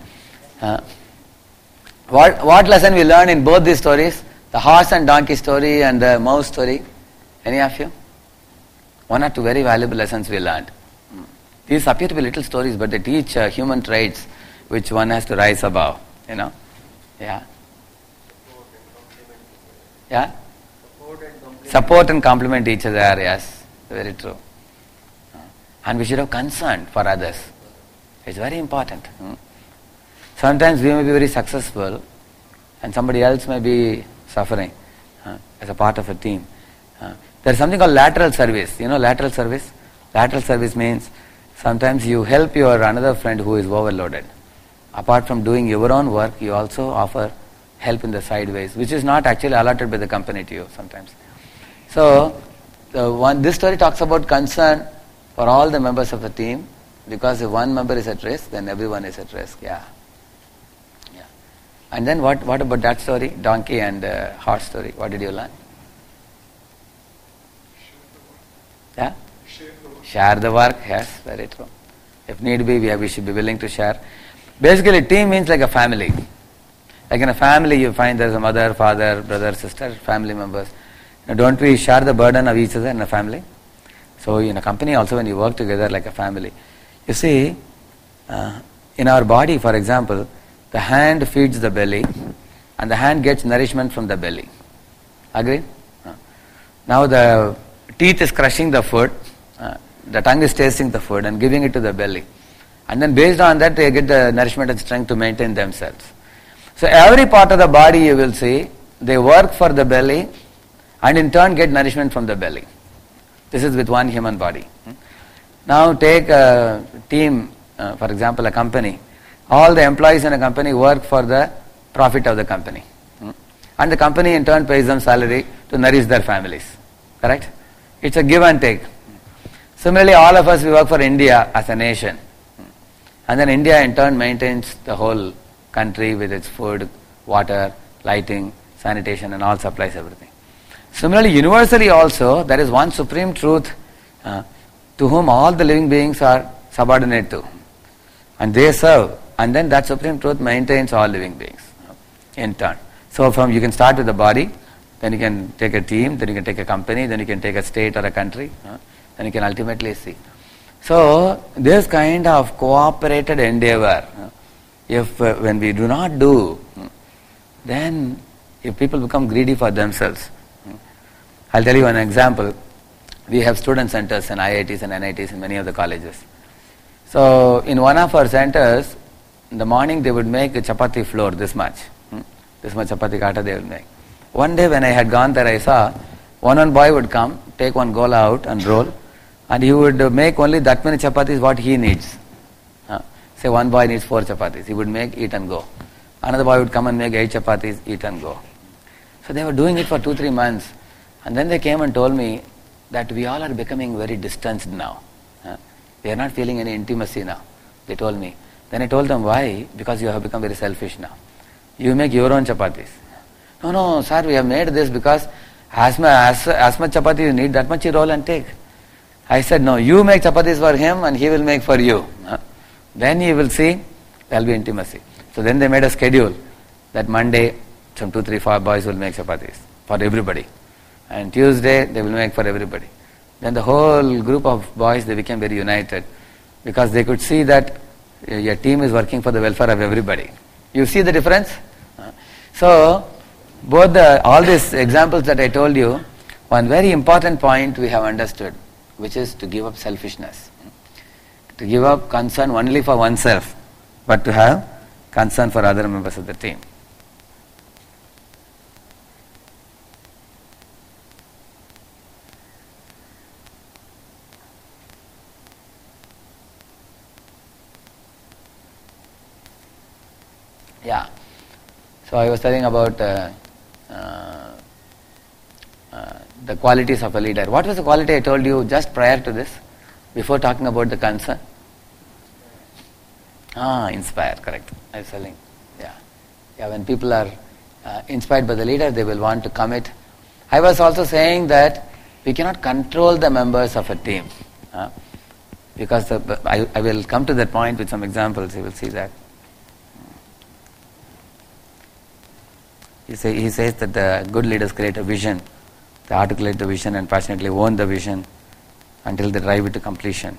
What lesson we learn in both these stories? The horse and donkey story and the mouse story. Any of you? One or two very valuable lessons we learned. These appear to be little stories, but they teach human traits which one has to rise above. Yeah. Yeah? Support and complement each other, yes. Very true. And we should have concern for others. It's very important. Sometimes we may be very successful and somebody else may be suffering as a part of a team. There is something called lateral service. Lateral service? Lateral service means sometimes you help your another friend who is overloaded. Apart from doing your own work, you also offer help in the sideways, which is not actually allotted by the company to you sometimes. So, this story talks about concern for all the members of the team, because if one member is at risk, then everyone is at risk. Yeah. And then what about that story, donkey and horse story? What did you learn? Yeah? Share the work. Yes, very true. If need be, we should be willing to share. Basically, team means like a family. Like in a family, you find there's a mother, father, brother, sister, family members. Don't we share the burden of each other in a family? So in a company also, when you work together like a family, you see, in our body, for example, the hand feeds the belly and the hand gets nourishment from the belly. Agree? Now the teeth is crushing the food, the tongue is tasting the food and giving it to the belly. And then based on that, they get the nourishment and strength to maintain themselves. So every part of the body you will see, they work for the belly and in turn get nourishment from the belly. This is with one human body. Now take a team, for example a company. All the employees in a company work for the profit of the company. And the company in turn pays them salary to nourish their families. Correct? It's a give and take. Similarly, all of us, we work for India as a nation. And then India in turn maintains the whole country with its food, water, lighting, sanitation, and all supplies everything. Similarly, universally also, there is one supreme truth to whom all the living beings are subordinate to, and they serve, and then that supreme truth maintains all living beings in turn. So from you can start with the body, then you can take a team, then you can take a company, then you can take a state or a country, then you can ultimately see. So this kind of cooperated endeavor, if when we do not do, then if people become greedy for themselves. I'll tell you an example. We have student centers in IITs and NITs in many of the colleges. So in one of our centers, in the morning they would make a chapati flour this much. This much chapati kata they will make. One day when I had gone there, I saw one boy would come, take one gola out and roll, and he would make only that many chapatis what he needs. Say one boy needs 4 chapatis, he would make, eat and go. Another boy would come and make 8 chapatis, eat and go. So they were doing it for 2-3 months, and then they came and told me that we all are becoming very distanced now. We are not feeling any intimacy now, they told me. Then I told them, why? Because you have become very selfish now. You make your own chapatis. No, sir, we have made this because as much chapati you need, that much you roll and take. I said, no, you make chapatis for him and he will make for you. Then you will see, there will be intimacy. So then they made a schedule that Monday, some 2, 3, 4 boys will make chapatis for everybody. And Tuesday, they will make for everybody. Then the whole group of boys, they became very united because they could see that your team is working for the welfare of everybody. You see the difference? So, both all these examples that I told you, one very important point we have understood, which is to give up selfishness. To give up concern only for oneself, but to have concern for other members of the team. Yeah. So I was telling about the qualities of a leader. What was the quality I told you just prior to this, before talking about the concern? Inspire, correct. I was telling. Yeah. When people are inspired by the leader, they will want to commit. I was also saying that we cannot control the members of a team, because I will come to that point with some examples. You will see that. He says that the good leaders create a vision, they articulate the vision and passionately own the vision until they drive it to completion.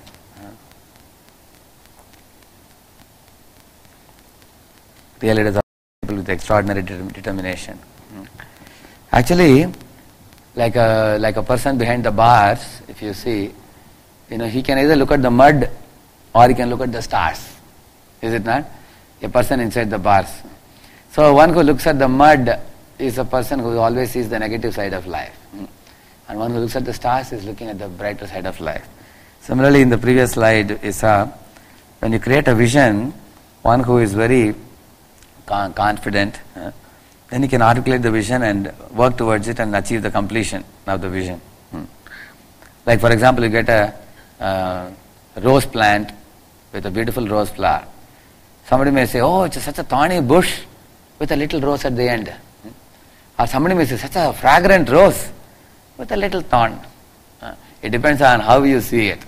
Real leaders are people with extraordinary determination. Actually, like a person behind the bars, if you see, he can either look at the mud or he can look at the stars. Is it not? A person inside the bars. So one who looks at the mud is a person who always sees the negative side of life. And one who looks at the stars is looking at the brighter side of life. Similarly, in the previous slide, you saw, when you create a vision, one who is very confident, then he can articulate the vision and work towards it and achieve the completion of the vision. Like for example, you get a rose plant with a beautiful rose flower. Somebody may say, oh, it's such a thorny bush with a little rose at the end. Or somebody may say, such a fragrant rose with a little thorn. It depends on how you see it.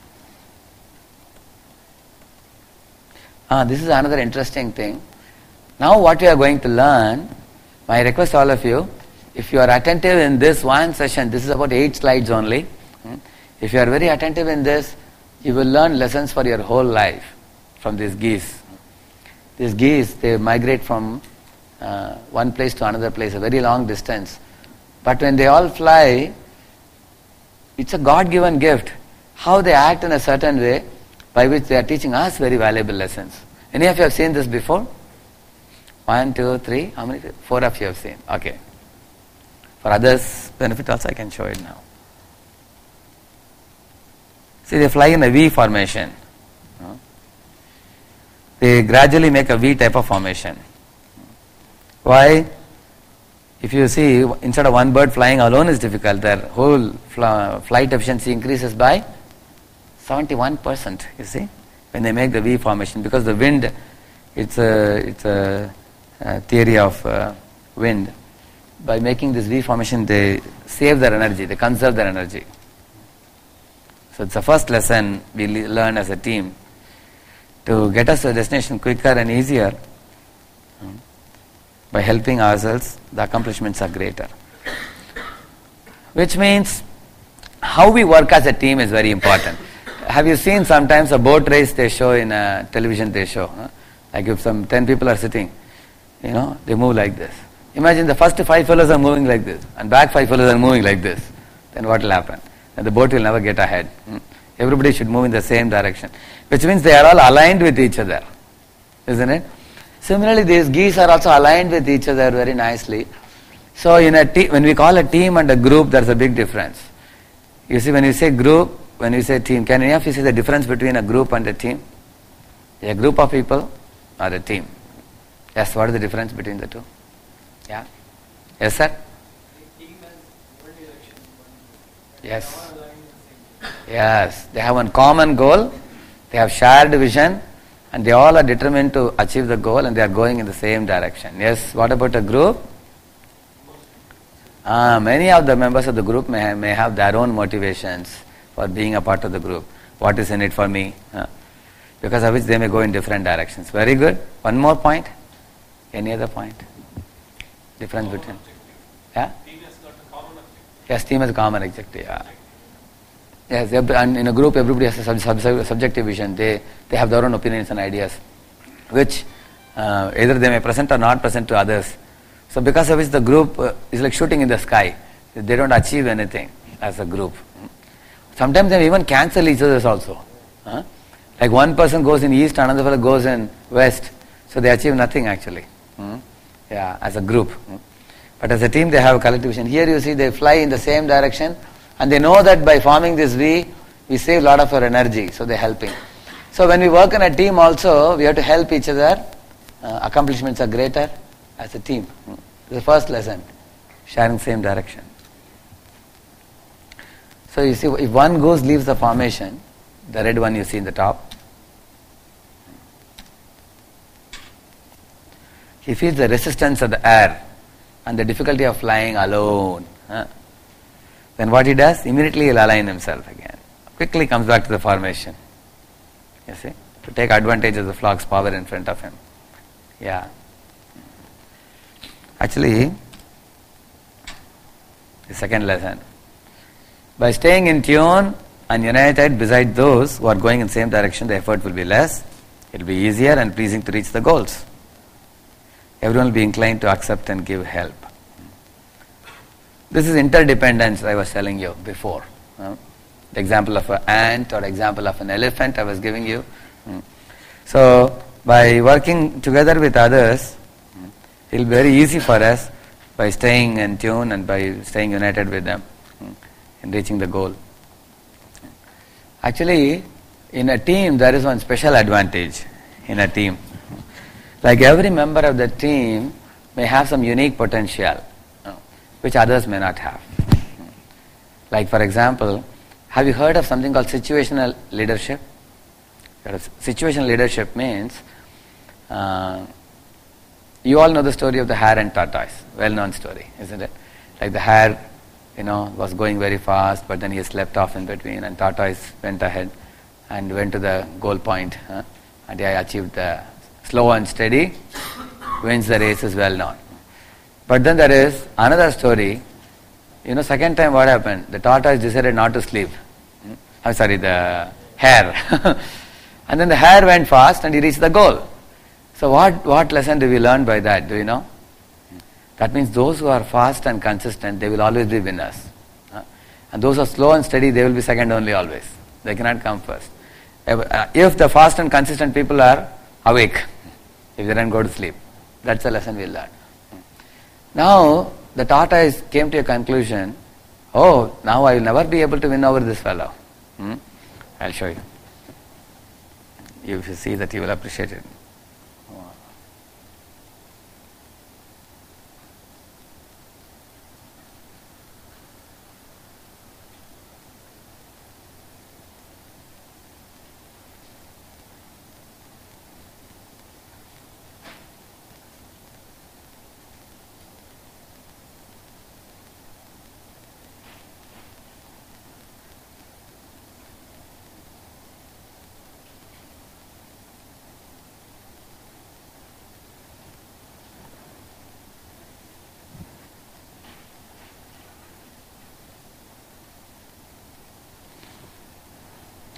This is another interesting thing. Now what we are going to learn, my request to all of you, if you are attentive in this one session, this is about 8 slides only. If you are very attentive in this, you will learn lessons for your whole life from these geese. These geese, they migrate from one place to another place, a very long distance. But when they all fly, it's a God-given gift. How they act in a certain way, by which they are teaching us very valuable lessons. Any of you have seen this before? 1, 2, 3, how many? 4 of you have seen. Okay. For others' benefit also I can show it now. See, they fly in a V formation. They gradually make a V type of formation. Why? If you see, instead of one bird flying alone is difficult, their whole flight efficiency increases by 71%, you see, when they make the V formation, because the wind, it's a theory of wind. By making this V formation, they save their energy, they conserve their energy. So it's the first lesson we learn as a team to get us to a destination quicker and easier. By helping ourselves, the accomplishments are greater. Which means how we work as a team is very important. Have you seen sometimes a boat race they show in a television they show? Like if some 10 people are sitting, they move like this. Imagine the first 5 fellows are moving like this and back 5 fellows are moving like this. Then what will happen? And the boat will never get ahead. Everybody should move in the same direction. Which means they are all aligned with each other. Isn't it? Similarly, these geese are also aligned with each other very nicely. So in a when we call a team and a group, there's a big difference. You see, when you say group, when you say team, can any of you see the difference between a group and a team? A group of people or a team? Yes, what is the difference between the two? Yeah? Yes, sir? Yes. Yes, they have one common goal, they have shared vision, and they all are determined to achieve the goal and they are going in the same direction. Yes, what about a group? Many of the members of the group may have their own motivations for being a part of the group. What is in it for me? Because of which they may go in different directions. Very good. One more point. Any other point? Difference between? Yeah? Yes, team has a common objective. Yeah. Yes, and in a group everybody has a subjective vision. They have their own opinions and ideas, which either they may present or not present to others. So because of which the group is like shooting in the sky. They don't achieve anything as a group. Sometimes they even cancel each other also. Like one person goes in east, another fellow goes in west. So they achieve nothing actually. Yeah, as a group. But as a team they have a collective vision. Here you see they fly in the same direction and they know that by forming this V, we save a lot of our energy. So they're helping. So when we work in a team also, we have to help each other. Accomplishments are greater as a team. The first lesson, sharing same direction. So you see, if one goose leaves the formation, the red one you see in the top, he feels the resistance of the air and the difficulty of flying alone. Then what he does? Immediately he'll align himself again. Quickly comes back to the formation. You see? To take advantage of the flock's power in front of him. Yeah. Actually, the second lesson. By staying in tune and united beside those who are going in the same direction, the effort will be less. It will be easier and pleasing to reach the goals. Everyone will be inclined to accept and give help. This is interdependence I was telling you before. The example of an ant or example of an elephant I was giving you. So, by working together with others, it will be very easy for us by staying in tune and by staying united with them in reaching the goal. Actually, in a team there is one special advantage in a team. Like every member of the team may have some unique potential which others may not have. Like for example, have you heard of something called situational leadership? Situational leadership means you all know the story of the hare and tortoise, well-known story, isn't it? Like the hare, was going very fast, but then he slept off in between, and tortoise went ahead and went to the goal point, and he achieved the slow and steady, wins the race is well known. But then there is another story. Second time what happened? The tortoise decided not to sleep. The hare. And then the hare went fast and he reached the goal. So what lesson do we learn by that? Do you know? That means those who are fast and consistent, they will always be winners. And those who are slow and steady, they will be second only always. They cannot come first. If the fast and consistent people are awake, if they don't go to sleep, that's a lesson we'll learn. Now, the tortoise came to a conclusion, now I will never be able to win over this fellow. I'll show you. If you see that, you will appreciate it.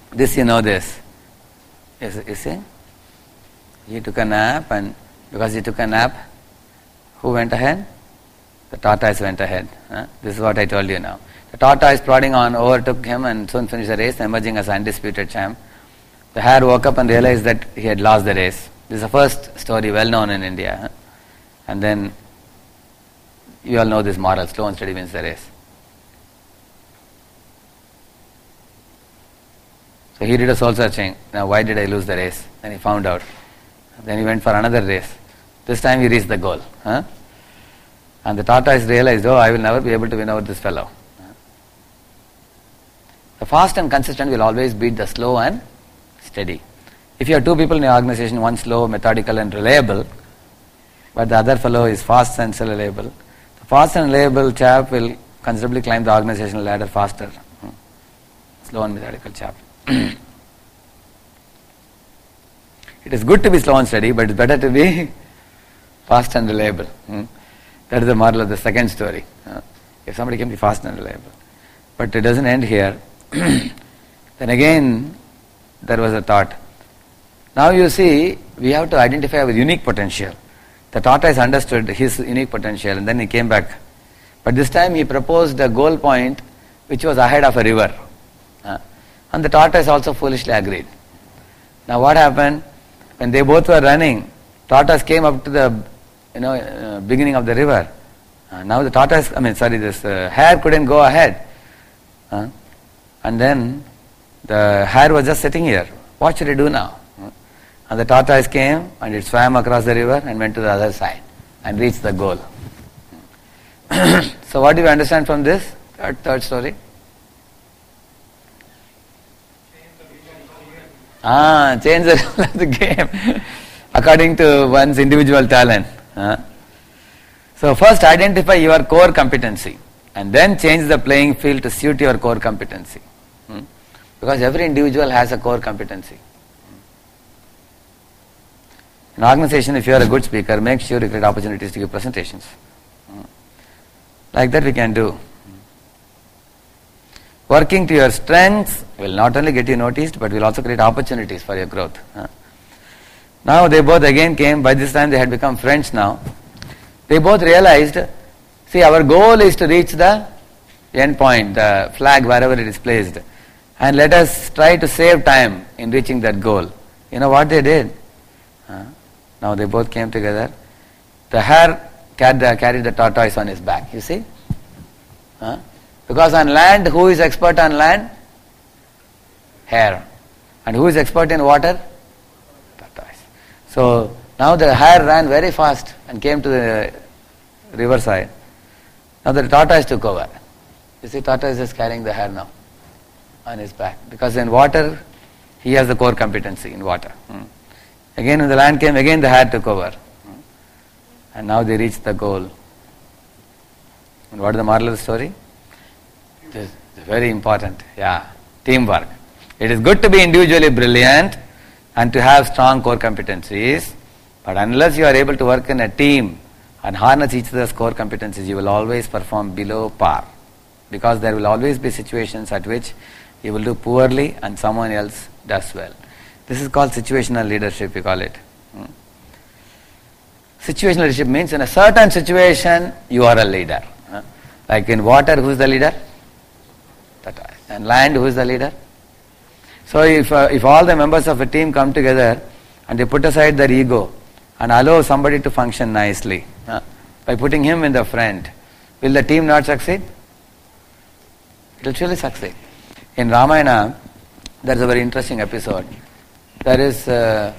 This you know this. You see? He took a nap, and because he took a nap, who went ahead? The tortoise went ahead. This is what I told you now. The tortoise plodding on overtook him and soon finished the race, emerging as undisputed champ. The hare woke up and realized that he had lost the race. This is the first story well known in India. And then you all know this moral, slow and steady wins the race. So he did a soul searching. Now why did I lose the race? Then he found out. Then he went for another race. This time he reached the goal. And the tortoise realized, I will never be able to win over this fellow. The fast and consistent will always beat the slow and steady. If you have two people in your organization, one slow, methodical and reliable, but the other fellow is fast and reliable, the fast and reliable chap will considerably climb the organizational ladder faster. Slow and methodical chap. It is good to be slow and steady, but it's better to be fast and reliable. That is the moral of the second story. If somebody can be fast and reliable. But it doesn't end here. Then again, there was a thought. Now you see, we have to identify our unique potential. The tortoise understood his unique potential and then he came back. But this time he proposed a goal point which was ahead of a river. And the tortoise also foolishly agreed. Now what happened? When they both were running, tortoise came up to the beginning of the river. Now the this hare couldn't go ahead. And then the hare was just sitting here. What should he do now? And the tortoise came and it swam across the river and went to the other side and reached the goal. So what do you understand from this third story? Change the rule of the game according to one's individual talent. So first identify your core competency and then change the playing field to suit your core competency. Because every individual has a core competency. In an organization, if you are a good speaker, make sure you create opportunities to give presentations. Like that we can do. Working to your strengths will not only get you noticed, but will also create opportunities for your growth. Now they both again came. By this time they had become friends now. They both realized, see, our goal is to reach the end point, the flag wherever it is placed. And let us try to save time in reaching that goal. You know what they did? Now they both came together. The hare carried the tortoise on his back. You see? Because on land, who is expert on land? Hare. And who is expert in water? Tortoise. So now the hare ran very fast and came to the riverside. Now the tortoise took over. You see, tortoise is carrying the hare now on his back. Because in water, he has the core competency in water. Again when the land came, again the hare took over. And now they reached the goal. And what is the moral of the story? It is very important. Teamwork. It is good to be individually brilliant and to have strong core competencies. But unless you are able to work in a team and harness each other's core competencies, you will always perform below par. Because there will always be situations at which you will do poorly and someone else does well. This is called situational leadership, we call it. Situational leadership means in a certain situation, you are a leader. Like in water, who is the leader? Tortoise. And land, who is the leader? So if all the members of a team come together and they put aside their ego and allow somebody to function nicely, by putting him in the front, will the team not succeed? It will surely succeed. In Ramayana, there is a very interesting episode. There is a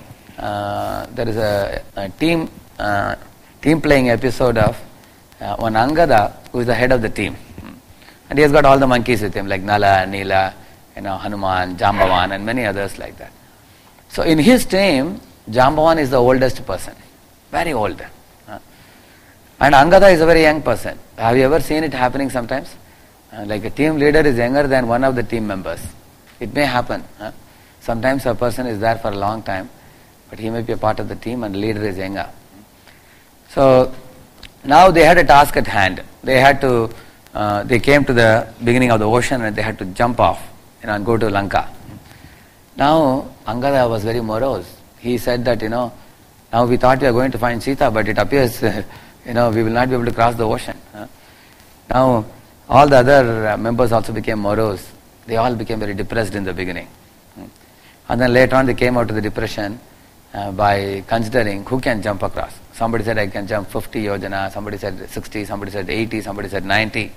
team playing episode of one Angada, who is the head of the team. And he has got all the monkeys with him, like Nala, Nila, Hanuman, Jambavan, and many others like that. So in his team, Jambavan is the oldest person, very old. And Angada is a very young person. Have you ever seen it happening sometimes? Like a team leader is younger than one of the team members. It may happen. Sometimes a person is there for a long time, but he may be a part of the team and the leader is younger. So now they had a task at hand. They came to the beginning of the ocean and they had to jump off and go to Lanka. Now Angada was very morose. He said that, now we thought we are going to find Sita, but it appears, we will not be able to cross the ocean. Now all the other members also became morose. They all became very depressed in the beginning. And then later on they came out of the depression by considering who can jump across. Somebody said I can jump 50 yojana, somebody said 60, somebody said 80, somebody said 90.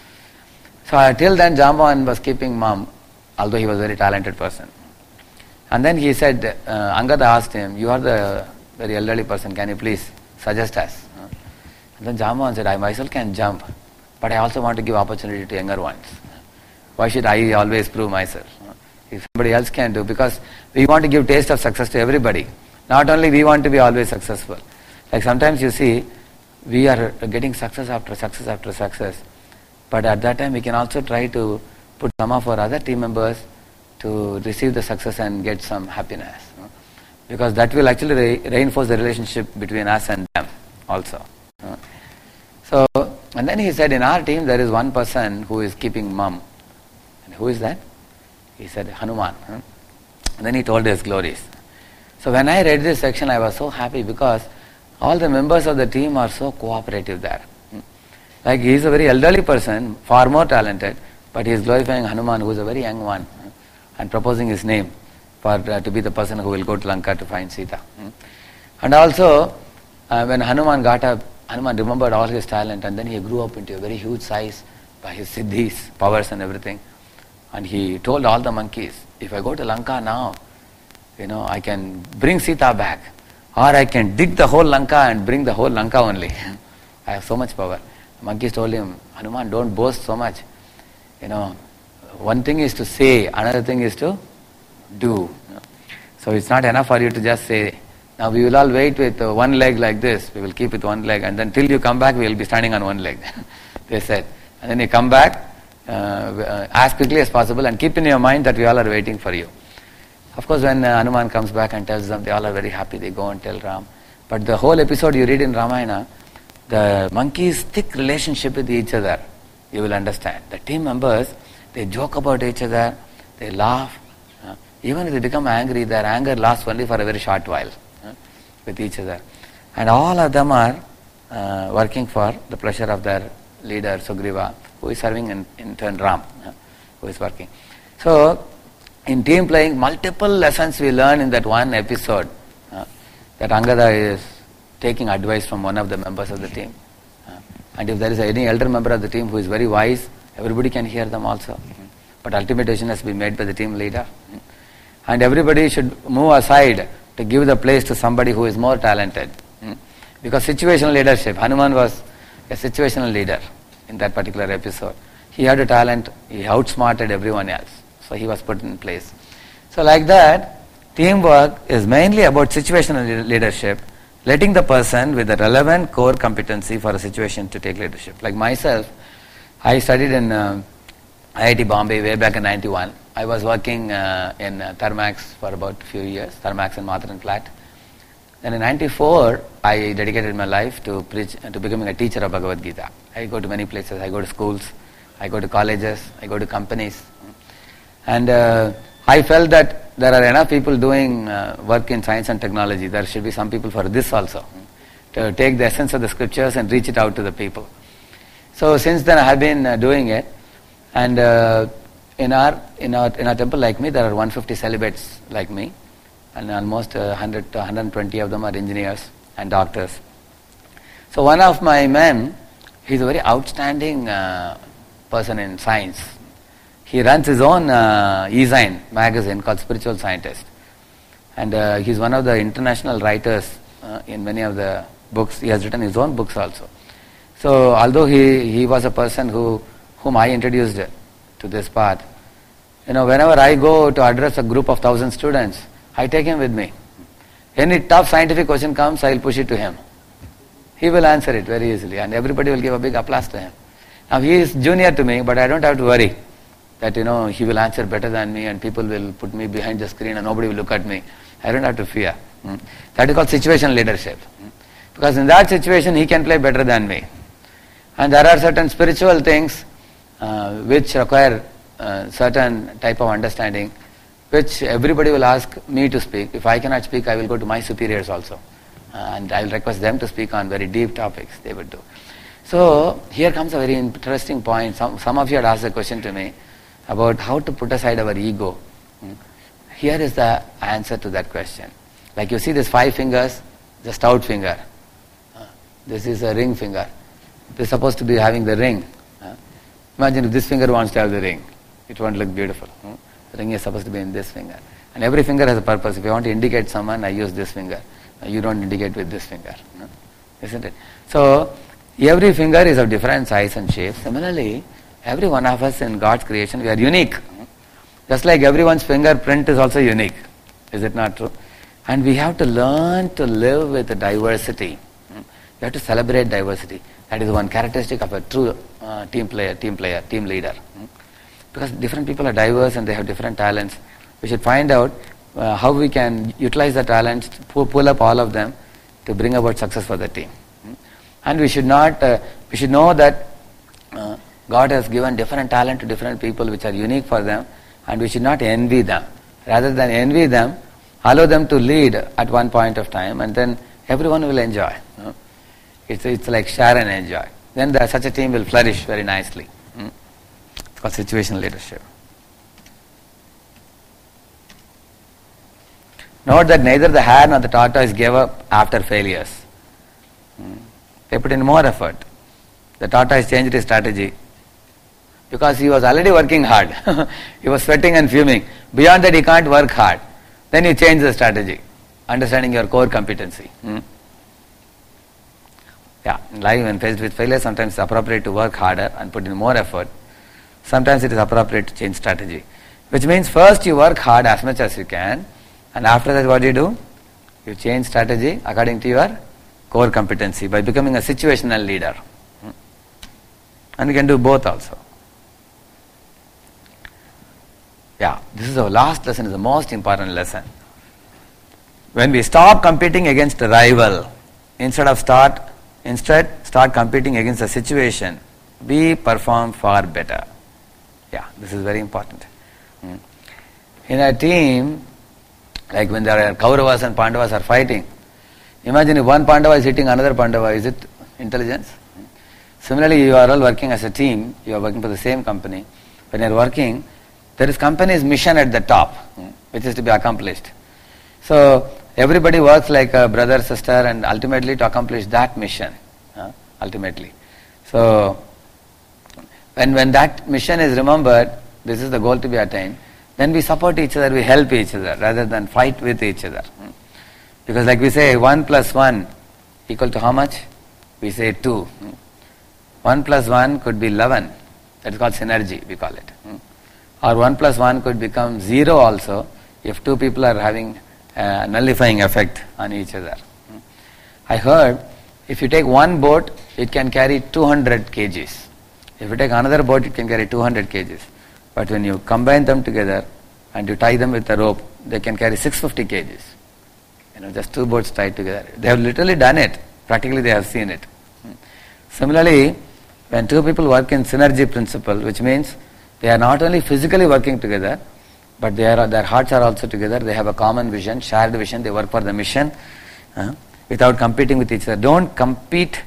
So till then Jamban was keeping mum, although he was a very talented person. And then he said, Angada asked him, you are the very elderly person, can you please suggest us? And then Jamban said, I myself can jump, but I also want to give opportunity to younger ones. Why should I always prove myself? If somebody else can do, because we want to give taste of success to everybody. Not only we want to be always successful. Like sometimes you see, we are getting success after success after success. But at that time we can also try to put some of our other team members to receive the success and get some happiness. Because that will actually reinforce the relationship between us and them also. So, and then he said, in our team there is one person who is keeping mum. And who is that? He said, Hanuman. And then he told his glories. So when I read this section, I was so happy because all the members of the team are so cooperative there. Like he is a very elderly person, far more talented, but he is glorifying Hanuman, who is a very young one, and proposing his name for to be the person who will go to Lanka to find Sita. And also, when Hanuman got up, Hanuman remembered all his talent, and then he grew up into a very huge size by his siddhis, powers and everything. And he told all the monkeys, if I go to Lanka now, I can bring Sita back, or I can dig the whole Lanka and bring the whole Lanka only. I have so much power. The monkeys told him, Hanuman, don't boast so much. One thing is to say, another thing is to do. So it's not enough for you to just say, now we will all wait with one leg like this, we will keep with one leg, and then till you come back we will be standing on one leg. They said. And then you come back as quickly as possible and keep in your mind that we all are waiting for you. Of course, when Hanuman comes back and tells them, they all are very happy, they go and tell Ram. But the whole episode you read in Ramayana, the monkeys' thick relationship with each other, you will understand. The team members, they joke about each other, they laugh. Even if they become angry, their anger lasts only for a very short while with each other. And all of them are working for the pleasure of their leader, Sugriva, who is serving in turn Ram, who is working. So, in team playing, multiple lessons we learn in that one episode, that Angada is taking advice from one of the members of the team. And if there is any elder member of the team who is very wise, everybody can hear them also. But ultimate decision has to be made by the team leader. And everybody should move aside to give the place to somebody who is more talented. Because situational leadership, Hanuman was a situational leader in that particular episode. He had a talent, he outsmarted everyone else. So he was put in place. So like that, teamwork is mainly about situational leadership, letting the person with the relevant core competency for a situation to take leadership. Like myself, I studied in IIT Bombay way back in 91. I was working in Thermax for about a few years, Thermax and Mathur and Platt. Then in 94, I dedicated my life to becoming a teacher of Bhagavad Gita. I go to many places, I go to schools, I go to colleges, I go to companies. And I felt that there are enough people doing work in science and technology. There should be some people for this also, to take the essence of the scriptures and reach it out to the people. So since then I have been doing it. And in our temple like me, there are 150 celibates like me, and almost 100 to 120 of them are engineers and doctors. So one of my men, he's a very outstanding person in science. He runs his own e-zine magazine called Spiritual Scientist, and he's one of the international writers in many of the books. He has written his own books also. So although he was a person whom I introduced to this path, whenever I go to address a group of 1,000 students, I take him with me. Any tough scientific question comes, I will push it to him. He will answer it very easily, and everybody will give a big applause to him. Now he is junior to me, but I don't have to worry that he will answer better than me and people will put me behind the screen and nobody will look at me. I don't have to fear. That is called situational leadership. Because in that situation he can play better than me. And there are certain spiritual things which require certain type of understanding. which everybody will ask me to speak. If I cannot speak, I will go to my superiors also. And I will request them to speak on very deep topics. They would do. So here comes a very interesting point. Some of you had asked a question to me about how to put aside our ego. Here is the answer to that question. Like you see these 5 fingers, the stout finger. This is a ring finger. This is supposed to be having the ring. Imagine if this finger wants to have the ring. It won't look beautiful. The ring is supposed to be in this finger. And every finger has a purpose. If you want to indicate someone, I use this finger. You don't indicate with this finger. Isn't it? So, every finger is of different size and shape. Similarly, every one of us in God's creation, we are unique. Just like everyone's fingerprint is also unique. Is it not true? And we have to learn to live with diversity. We have to celebrate diversity. That is one characteristic of a true team leader. Because different people are diverse and they have different talents. We should find out how we can utilize the talents, pull up all of them to bring about success for the team. And we should know that God has given different talent to different people which are unique for them, and we should not envy them. Rather than envy them, allow them to lead at one point of time, and then everyone will enjoy. It's like share and enjoy. Then such a team will flourish very nicely. It's called situational leadership. Note that neither the hare nor the tortoise gave up after failures. They put in more effort. The tortoise changed his strategy because he was already working hard. He was sweating and fuming. Beyond that, he can't work hard. Then you change the strategy, understanding your core competency. Yeah, in life, when faced with failure, sometimes it's appropriate to work harder and put in more effort. Sometimes it is appropriate to change strategy. Which means first you work hard as much as you can, and after that what do? You change strategy according to your core competency by becoming a situational leader. And you can do both also. Yeah, this is our last lesson, is the most important lesson. When we stop competing against a rival, instead start competing against a situation, we perform far better. Yeah, this is very important. In a team, like when there are Kauravas and Pandavas are fighting, imagine if one Pandava is hitting another Pandava, is it intelligence? Similarly, you are all working as a team, you are working for the same company. When you are working, there is company's mission at the top, which is to be accomplished. So, everybody works like a brother, sister, and ultimately to accomplish that mission, ultimately. So, when that mission is remembered, this is the goal to be attained, then we support each other, we help each other, rather than fight with each other. Because like we say, 1 plus 1 equal to how much? We say 2. 1 plus 1 could be 11. That is called synergy, we call it. Or 1 plus 1 could become 0 also, if 2 people are having a nullifying effect on each other. I heard, if you take one boat, it can carry 200 kgs. If you take another boat, it can carry 200 kgs. But when you combine them together and you tie them with a rope, they can carry 650 kgs. Just 2 boats tied together. They have literally done it. Practically they have seen it. Similarly, when 2 people work in synergy principle, which means they are not only physically working together, but their hearts are also together. They have a common vision, shared vision. They work for the mission without competing with each other. Don't compete,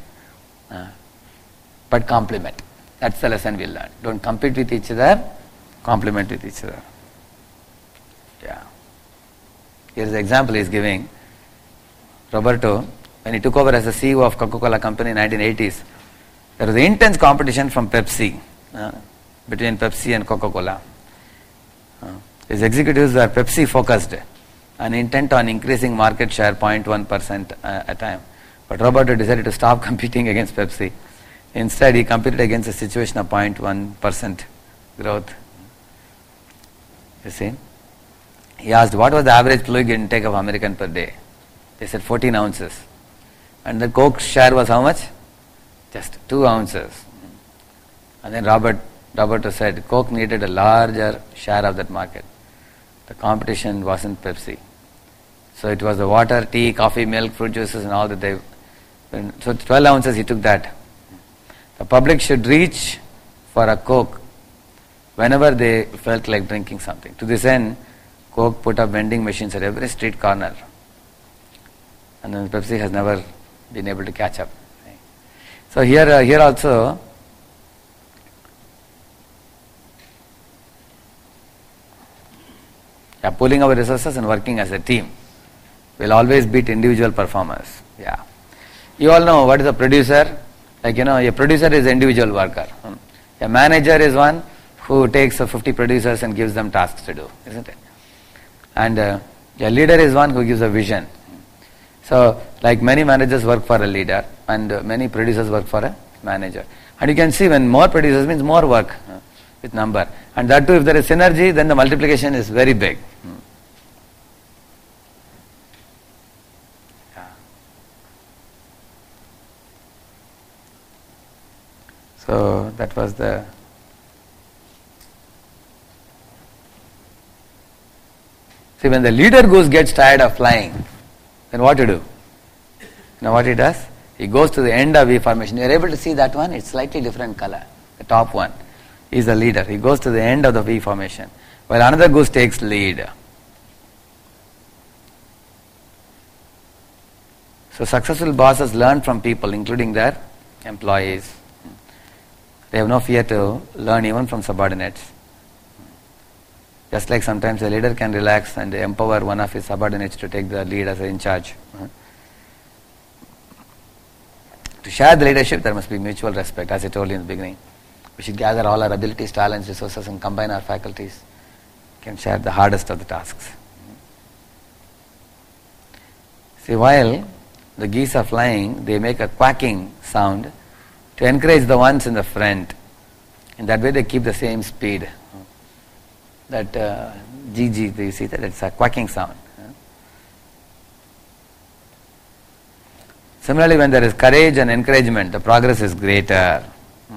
but complement. That's the lesson we learned. Don't compete with each other, complement with each other. Yeah. Here's the example he's giving. Roberto, when he took over as the CEO of Coca-Cola company in 1980s, there was intense competition from Pepsi, between Pepsi and Coca-Cola. His executives were Pepsi focused and intent on increasing market share 0.1% a time. But Roberto decided to stop competing against Pepsi. Instead, he competed against a situation of 0.1% growth. You see? He asked, what was the average fluid intake of American per day? They said 14 ounces. And the Coke share was how much? Just 2 ounces. And then Roberto said, Coke needed a larger share of that market. The competition wasn't Pepsi. So it was the water, tea, coffee, milk, fruit juices and all that they... So 12 ounces he took that. The public should reach for a Coke whenever they felt like drinking something. To this end, Coke put up vending machines at every street corner. And then Pepsi has never been able to catch up. So here also, pooling our resources and working as a team will always beat individual performers. Yeah. You all know what is a producer? Like, a producer is an individual worker. A manager is one who takes 50 producers and gives them tasks to do, isn't it? And a leader is one who gives a vision. So, like many managers work for a leader and many producers work for a manager. And you can see when more producers means more work with number. And that too, if there is synergy, then the multiplication is very big. So that was the see, when the leader goose gets tired of flying, then what to do? You know what he does? He goes to the end of V formation. You are able to see that one? It's slightly different color. The top one is the leader. He goes to the end of the V formation, while another goose takes lead. So successful bosses learn from people, including their employees. They have no fear to learn even from subordinates. Just like sometimes a leader can relax and empower one of his subordinates to take the lead as in charge. To share the leadership, there must be mutual respect, as I told you in the beginning. We should gather all our abilities, talents, resources and combine our faculties. We can share the hardest of the tasks. See, while the geese are flying, they make a quacking sound to encourage the ones in the front. In that way they keep the same speed. That GG, do you see that? It's a quacking sound. Similarly, when there is courage and encouragement, the progress is greater.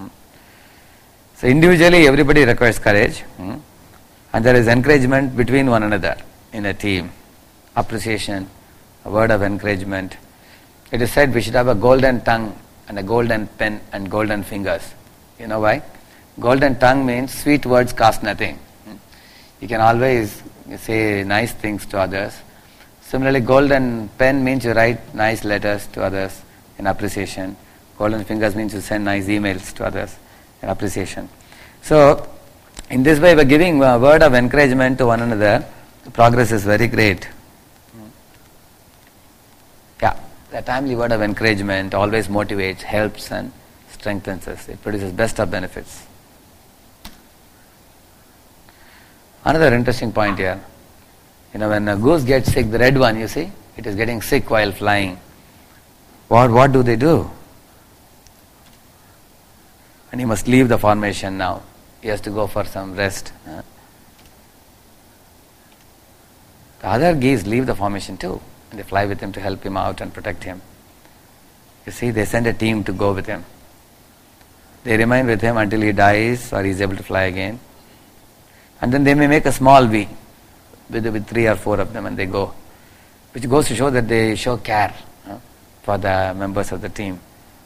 So individually everybody requires courage, and there is encouragement between one another in a team. Appreciation, a word of encouragement. It is said we should have a golden tongue and a golden pen and golden fingers. You know why? Golden tongue means sweet words cost nothing. You can always say nice things to others. Similarly, golden pen means you write nice letters to others in appreciation. Golden fingers means you send nice emails to others in appreciation. So, in this way, by giving a word of encouragement to one another, the progress is very great. The timely word of encouragement always motivates, helps and strengthens us. It produces best of benefits. Another interesting point here. When a goose gets sick, the red one, you see, it is getting sick while flying. What do they do? And he must leave the formation now. He has to go for some rest. The other geese leave the formation too. And they fly with him to help him out and protect him. You see, they send a team to go with him. They remain with him until he dies or he is able to fly again. And then they may make a small V with 3 or 4 of them and they go. Which goes to show that they show care for the members of the team.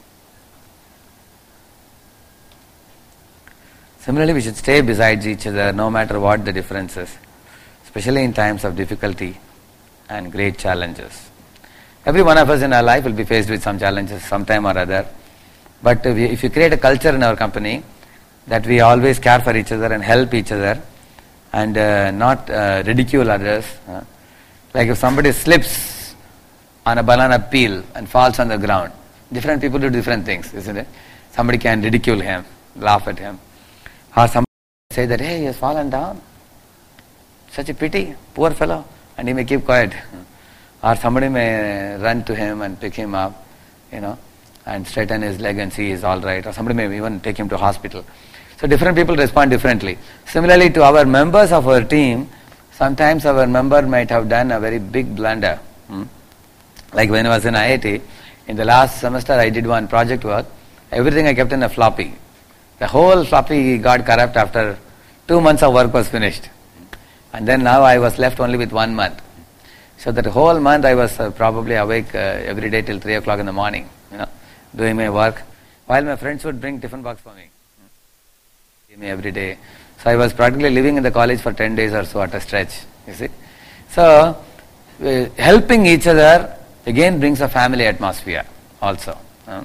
Similarly, we should stay beside each other no matter what the difference is, especially in times of difficulty and great challenges. Every one of us in our life will be faced with some challenges sometime or other. But if you create a culture in our company that we always care for each other and help each other and not ridicule others, like if somebody slips on a banana peel and falls on the ground, different people do different things, isn't it? Somebody can ridicule him, laugh at him, or somebody say that, hey, he has fallen down, such a pity, poor fellow. And he may keep quiet. Or somebody may run to him and pick him up, and straighten his leg and see he's all right. Or somebody may even take him to hospital. So different people respond differently. Similarly to our members of our team, sometimes our member might have done a very big blunder. Like when I was in IIT, in the last semester I did one project work. Everything I kept in a floppy. The whole floppy got corrupt after 2 months of work was finished. And then now I was left only with 1 month. So that whole month I was probably awake every day till 3 o'clock in the morning, doing my work, while my friends would bring tiffin box for me. Give me every day. So I was practically living in the college for 10 days or so at a stretch. You see? So, helping each other again brings a family atmosphere also.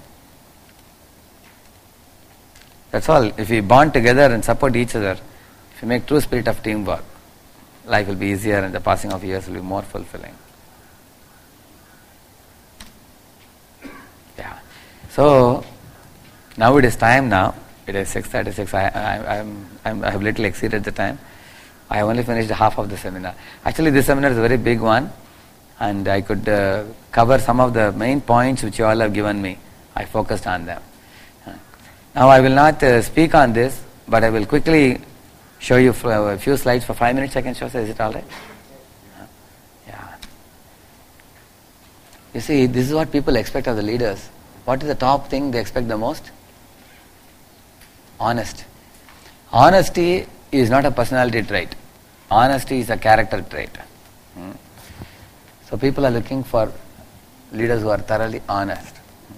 That's all. If we bond together and support each other, if we make true spirit of teamwork, life will be easier and the passing of years will be more fulfilling. Yeah. So, now it is time now. It is 6:36. I have little exceeded the time. I have only finished half of the seminar. Actually, this seminar is a very big one, and I could cover some of the main points which you all have given me. I focused on them. Now, I will not speak on this, but I will quickly show you a few slides for 5 minutes. I can show. Is it all right? Yeah. You see, this is what people expect of the leaders. What is the top thing they expect the most? Honest. Honesty is not a personality trait. Honesty is a character trait. So people are looking for leaders who are thoroughly honest.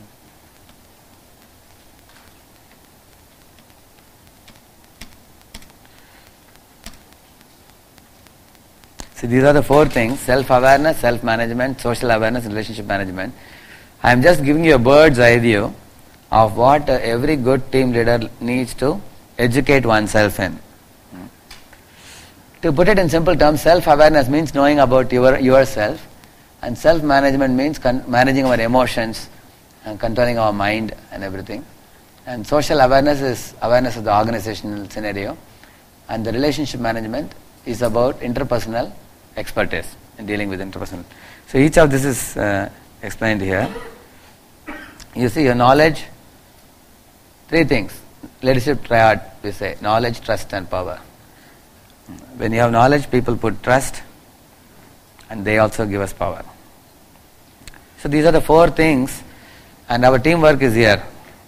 See, these are the 4 things: self-awareness, self-management, social awareness, and relationship management. I am just giving you a bird's eye view of what every good team leader needs to educate oneself in. To put it in simple terms, self-awareness means knowing about yourself, and self-management means managing our emotions and controlling our mind and everything. And social awareness is awareness of the organizational scenario, and the relationship management is about interpersonal expertise in dealing with interpersonal. So each of this is explained here. You see, your knowledge, 3 things. Leadership triad, we say: knowledge, trust, and power. When you have knowledge, people put trust, and they also give us power. So these are the 4 things, and our teamwork is here.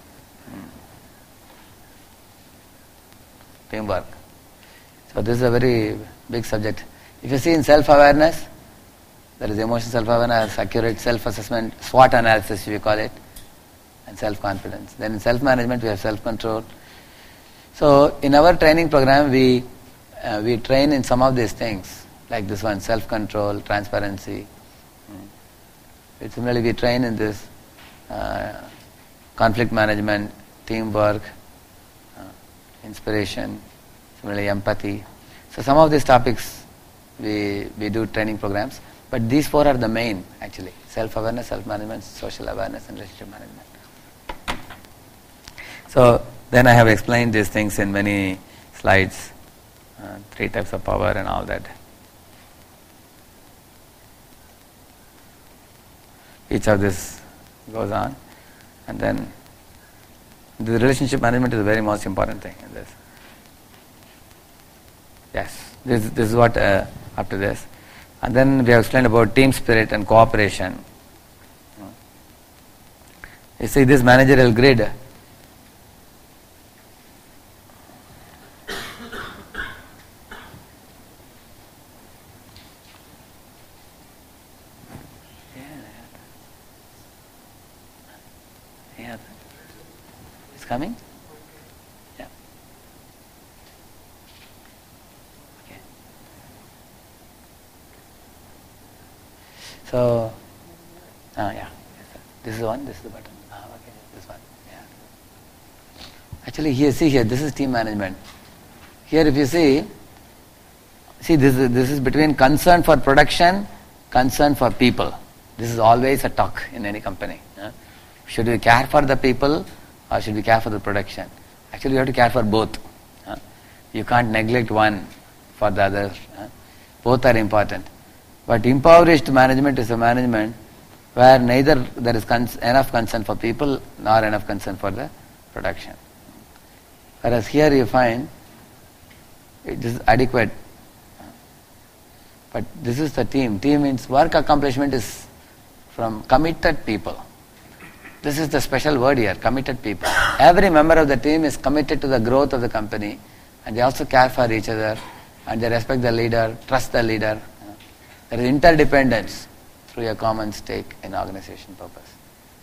Teamwork. So this is a very big subject. If you see in self-awareness, there is emotional self-awareness, accurate self-assessment, SWOT analysis, we call it, and self-confidence. Then in self-management, we have self-control. So in our training program, we train in some of these things, like this one: self-control, transparency. Similarly, we train in this conflict management, teamwork, inspiration, similarly empathy. So some of these topics we do training programs, but these 4 are the main actually: self-awareness, self-management, social awareness, and relationship management. So then I have explained these things in many slides, 3 types of power and all that. Each of this goes on, and then the relationship management is the very most important thing in this. Yes, this is what up to this. And then we have explained about team spirit and cooperation. You see this managerial grid. It's coming? Yeah. Okay. So, yeah. This is the one, this is the button. Okay, this one. Yeah. Actually, here, see here, this is team management. Here, if you see this is between concern for production, concern for people. This is always a talk in any company. Should we care for the people or should we care for the production? Actually, you have to care for both. You can't neglect one for the other. Both are important. But impoverished management is a management where neither there is enough concern for people nor enough concern for the production. Whereas here you find it is adequate. But this is the team. Team means work accomplishment is from committed people. This is the special word here, committed people. Every member of the team is committed to the growth of the company, and they also care for each other, and they respect the leader, trust the leader. There is interdependence through a common stake in organization purpose.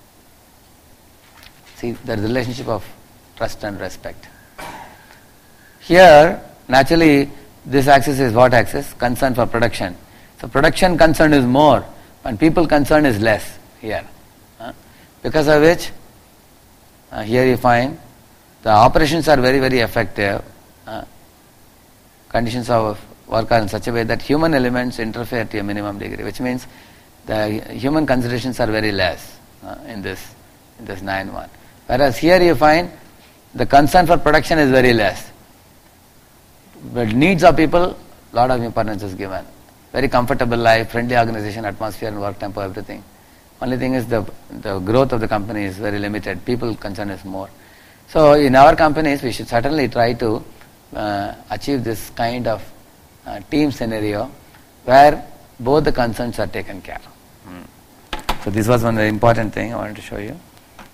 See, the relationship of trust and respect. Here, naturally, This axis is what axis? Concern for production. So production concern is more and people concern is less here. Because of which, here you find the operations are very, very effective. Conditions of work are in such a way that human elements interfere to a minimum degree, which means the human considerations are very less in this 9.1. Whereas here you find the concern for production is very less. But needs of people, lot of importance is given. Very comfortable life, friendly organization, atmosphere and work tempo, everything. Only thing is the growth of the company is very limited. People concern is more. So in our companies, we should certainly try to achieve this kind of team scenario where both the concerns are taken care of. So this was one very important thing I wanted to show you.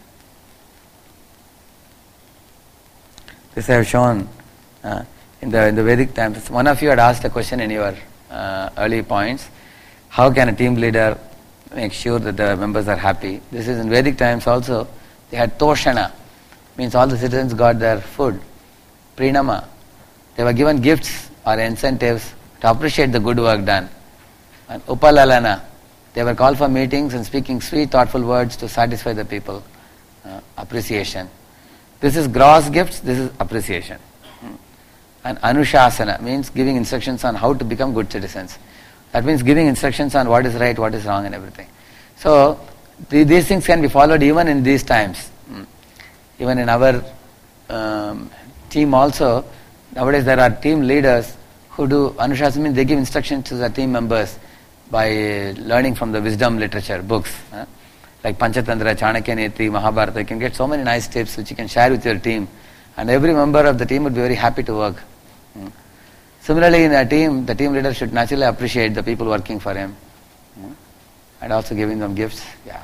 This I have shown in the Vedic times. One of you had asked a question in your early points. How can a team leader make sure that the members are happy? This is in Vedic times also. They had Toshana, means all the citizens got their food. Prinama, they were given gifts or incentives to appreciate the good work done. And Upalalana, they were called for meetings and speaking sweet, thoughtful words to satisfy the people. Appreciation. This is gross gifts, this is appreciation. And Anushasana means giving instructions on how to become good citizens. That means giving instructions on what is right, what is wrong and everything. So these things can be followed even in these times. Even in our team also, nowadays there are team leaders who do Anushasana, means they give instructions to the team members by learning from the wisdom literature, books. Like Panchatantra, Chanakya Niti, Mahabharata. You can get so many nice tips which you can share with your team. And every member of the team would be very happy to work. Similarly, in a team, the team leader should naturally appreciate the people working for him. And also giving them gifts. Yeah.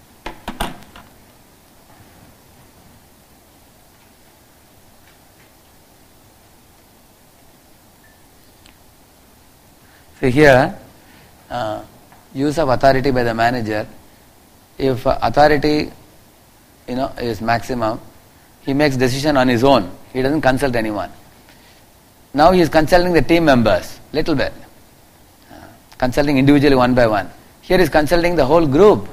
So here, use of authority by the manager. If authority, is maximum, he makes decision on his own. He doesn't consult anyone. Now he is consulting the team members, little bit. Consulting individually one by one. Here he is consulting the whole group.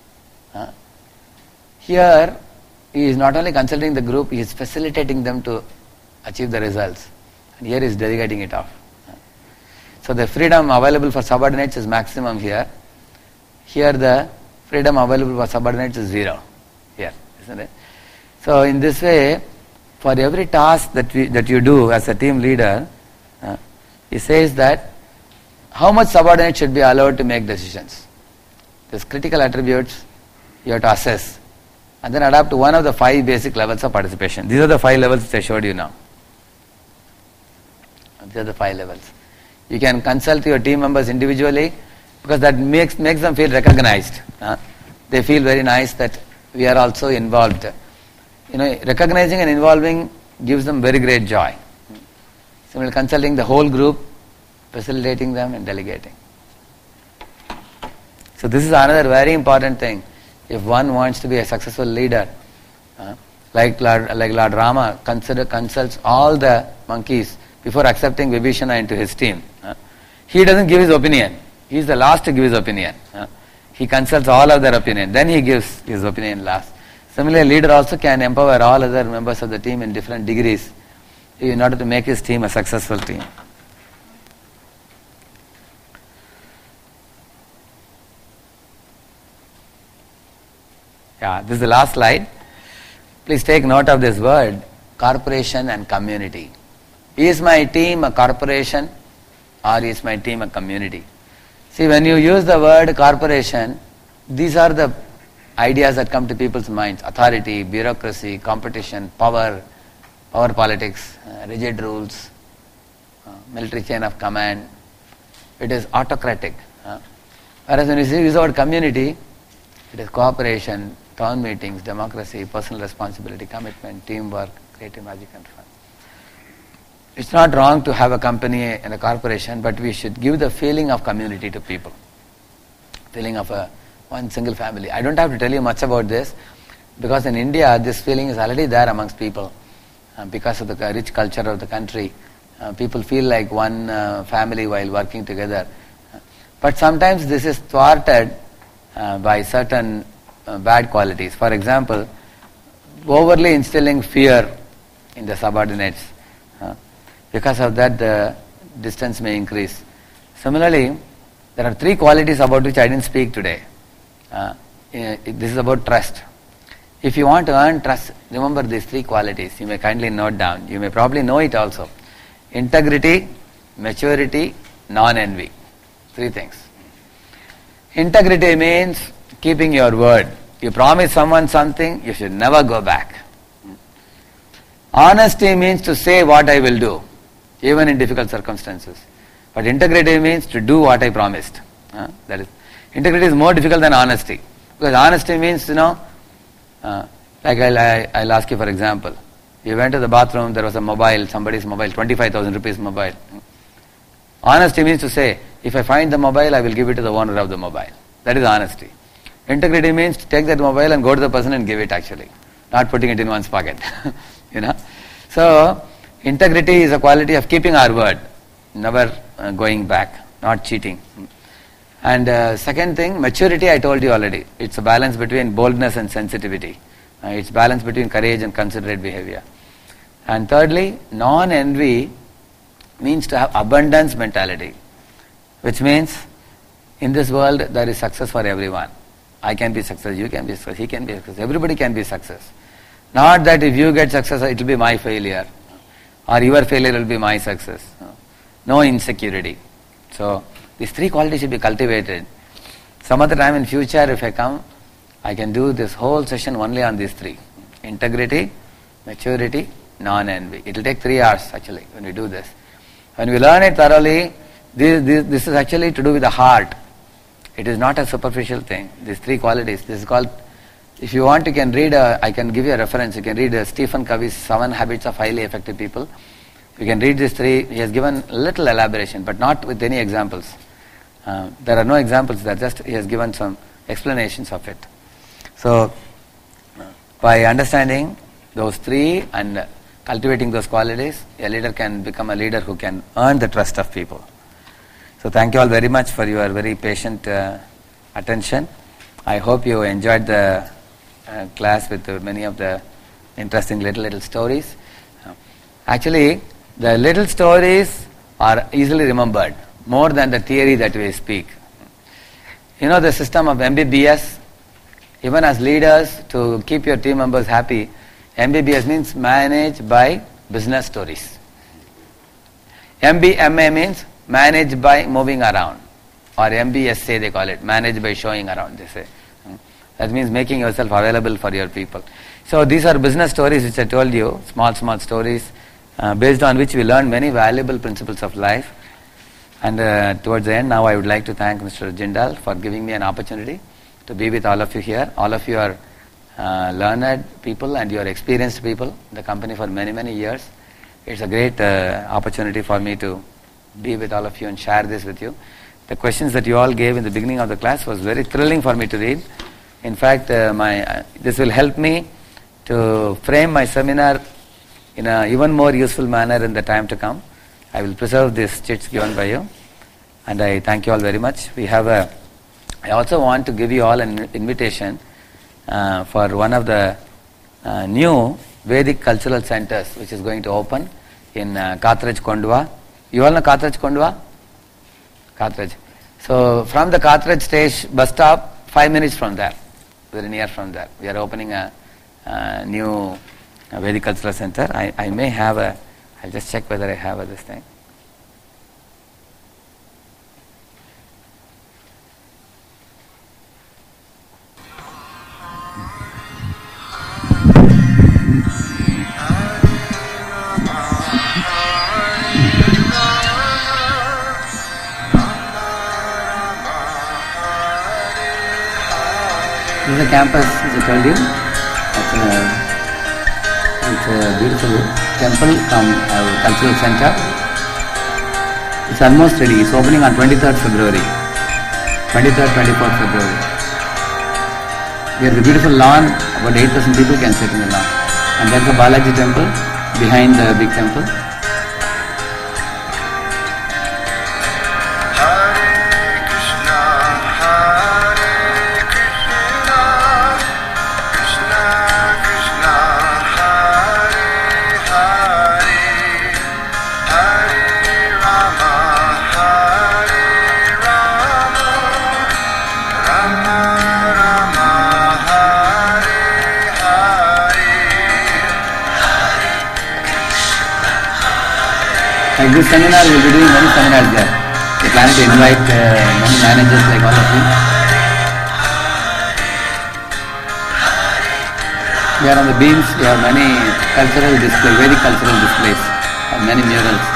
Here, he is not only consulting the group, he is facilitating them to achieve the results. And here he is delegating it off. So the freedom available for subordinates is maximum here. Here the freedom available for subordinates is 0. Here, isn't it? So in this way, for every task that you do as a team leader, he says that how much subordinates should be allowed to make decisions. These critical attributes you have to assess and then adapt to one of the 5 basic levels of participation. These are the 5 levels which I showed you now. These are the 5 levels. You can consult your team members individually because that makes them feel recognized. They feel very nice that we are also involved. Recognizing and involving gives them very great joy. Similarly, consulting the whole group, facilitating them and delegating. So this is another very important thing. If one wants to be a successful leader, like Lord Rama consults all the monkeys before accepting Vibhishana into his team. He doesn't give his opinion. He is the last to give his opinion. He consults all of their opinion. Then he gives his opinion last. Similarly, a leader also can empower all other members of the team in different degrees in order to make his team a successful team. Yeah, this is the last slide. Please take note of this word, corporation and community. Is my team a corporation or is my team a community? See, when you use the word corporation, these are the ideas that come to people's minds. Authority, bureaucracy, competition, power politics, rigid rules, military chain of command. It is autocratic. Whereas when you use the word community, it is cooperation, town meetings, democracy, personal responsibility, commitment, teamwork, creative magic and fun. It's not wrong to have a company and a corporation, but we should give the feeling of community to people. Feeling of one single family. I don't have to tell you much about this because in India this feeling is already there amongst people because of the rich culture of the country People feel like one family while working together. But sometimes this is thwarted by certain bad qualities. For example, overly instilling fear in the subordinates. Because of that, the distance may increase. Similarly, there are 3 qualities about which I didn't speak today. This is about trust. If you want to earn trust, remember these 3 qualities. You may kindly note down. You may probably know it also. Integrity, maturity, non-envy. 3 things. Integrity means keeping your word. You promise someone something, you should never go back. Honesty means to say what I will do, even in difficult circumstances. But integrity means to do what I promised. That is, integrity is more difficult than honesty. Because honesty means, like I'll ask you for example. You went to the bathroom, there was a mobile, somebody's mobile, 25,000 rupees mobile. Honesty means to say, if I find the mobile, I will give it to the owner of the mobile. That is honesty. Integrity means to take that mobile and go to the person and give it actually, not putting it in one's pocket. So, integrity is a quality of keeping our word, never going back, not cheating. And second thing, maturity, I told you already. It's a balance between boldness and sensitivity. It's balance between courage and considerate behavior. And thirdly, non-envy means to have abundance mentality, which means in this world there is success for everyone. I can be success, you can be success, he can be success, everybody can be success. Not that if you get success, it will be my failure, or your failure will be my success. No insecurity. So, these 3 qualities should be cultivated. Some other time in future, if I come, I can do this whole session only on these 3. Integrity, maturity, non-envy. It will take 3 hours actually when we do this. When we learn it thoroughly, this is actually to do with the heart. It is not a superficial thing. These 3 qualities. This is called, if you want, you can read, I can give you a reference. You can read Stephen Covey's 7 Habits of Highly Effective People. You can read these 3. He has given little elaboration, but not with any examples. There are no examples. He has given some explanations of it. So, by understanding those 3 and cultivating those qualities, a leader can become a leader who can earn the trust of people. So thank you all very much for your very patient attention. I hope you enjoyed the class with many of the interesting little stories. Actually, the little stories are easily remembered, more than the theory that we speak. The system of MBBS, even as leaders, to keep your team members happy, MBBS means managed by business stories. MBMA means managed by moving around, or MBSA they call it, managed by showing around, they say. That means making yourself available for your people. So these are business stories which I told you, small stories, based on which we learn many valuable principles of life. And towards the end, now I would like to thank Mr. Jindal for giving me an opportunity to be with all of you here. All of you are learned people and you are experienced people in the company for many years. It's a great opportunity for me to be with all of you and share this with you. The questions that you all gave in the beginning of the class was very thrilling for me to read. In fact, this will help me to frame my seminar in an even more useful manner in the time to come. I will preserve these chits given by you, and I thank you all very much. I also want to give you all an invitation for one of the new Vedic cultural centers which is going to open in Kathraj, Kondwa. You all know Kathraj, Kondwa? Kathraj. So from the Kathraj station bus stop, 5 minutes from there, very near from there, we are opening a new Vedic cultural center. I may have I'll just check whether I have this thing. This is a campus, as I told you. It's a beautiful temple from our cultural center. It's almost ready. It's opening on 23rd February. 23rd, 24th February. We have a beautiful lawn. About 8,000 people can sit in the lawn. And that's the Balaji temple behind the big temple. this seminar, we will be doing many seminars there. We plan to invite many managers like all of you. Here on the beams, we have many cultural displays, very cultural displays, and many murals.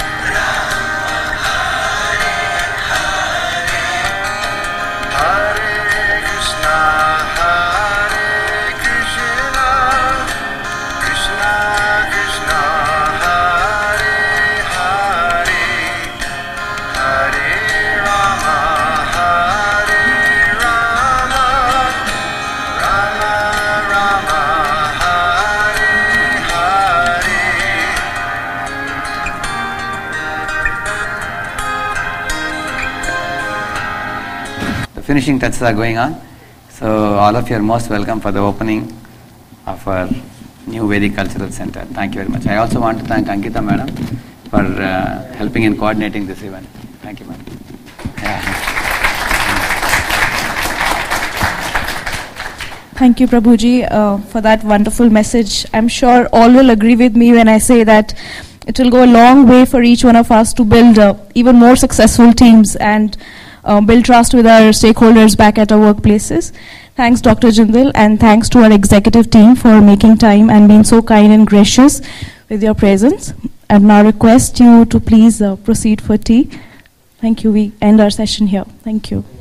Finishing touches are going on, so all of you are most welcome for the opening of our new Vedic Cultural Center. Thank you very much. I also want to thank Ankita madam for helping in coordinating this event. Thank you, madam. Thank you, Prabhuji, for that wonderful message. I'm sure all will agree with me when I say that it will go a long way for each one of us to build even more successful teams and build trust with our stakeholders back at our workplaces. Thanks, Dr. Jindal, and thanks to our executive team for making time and being so kind and gracious with your presence. I now request you to please proceed for tea. Thank you. We end our session here. Thank you.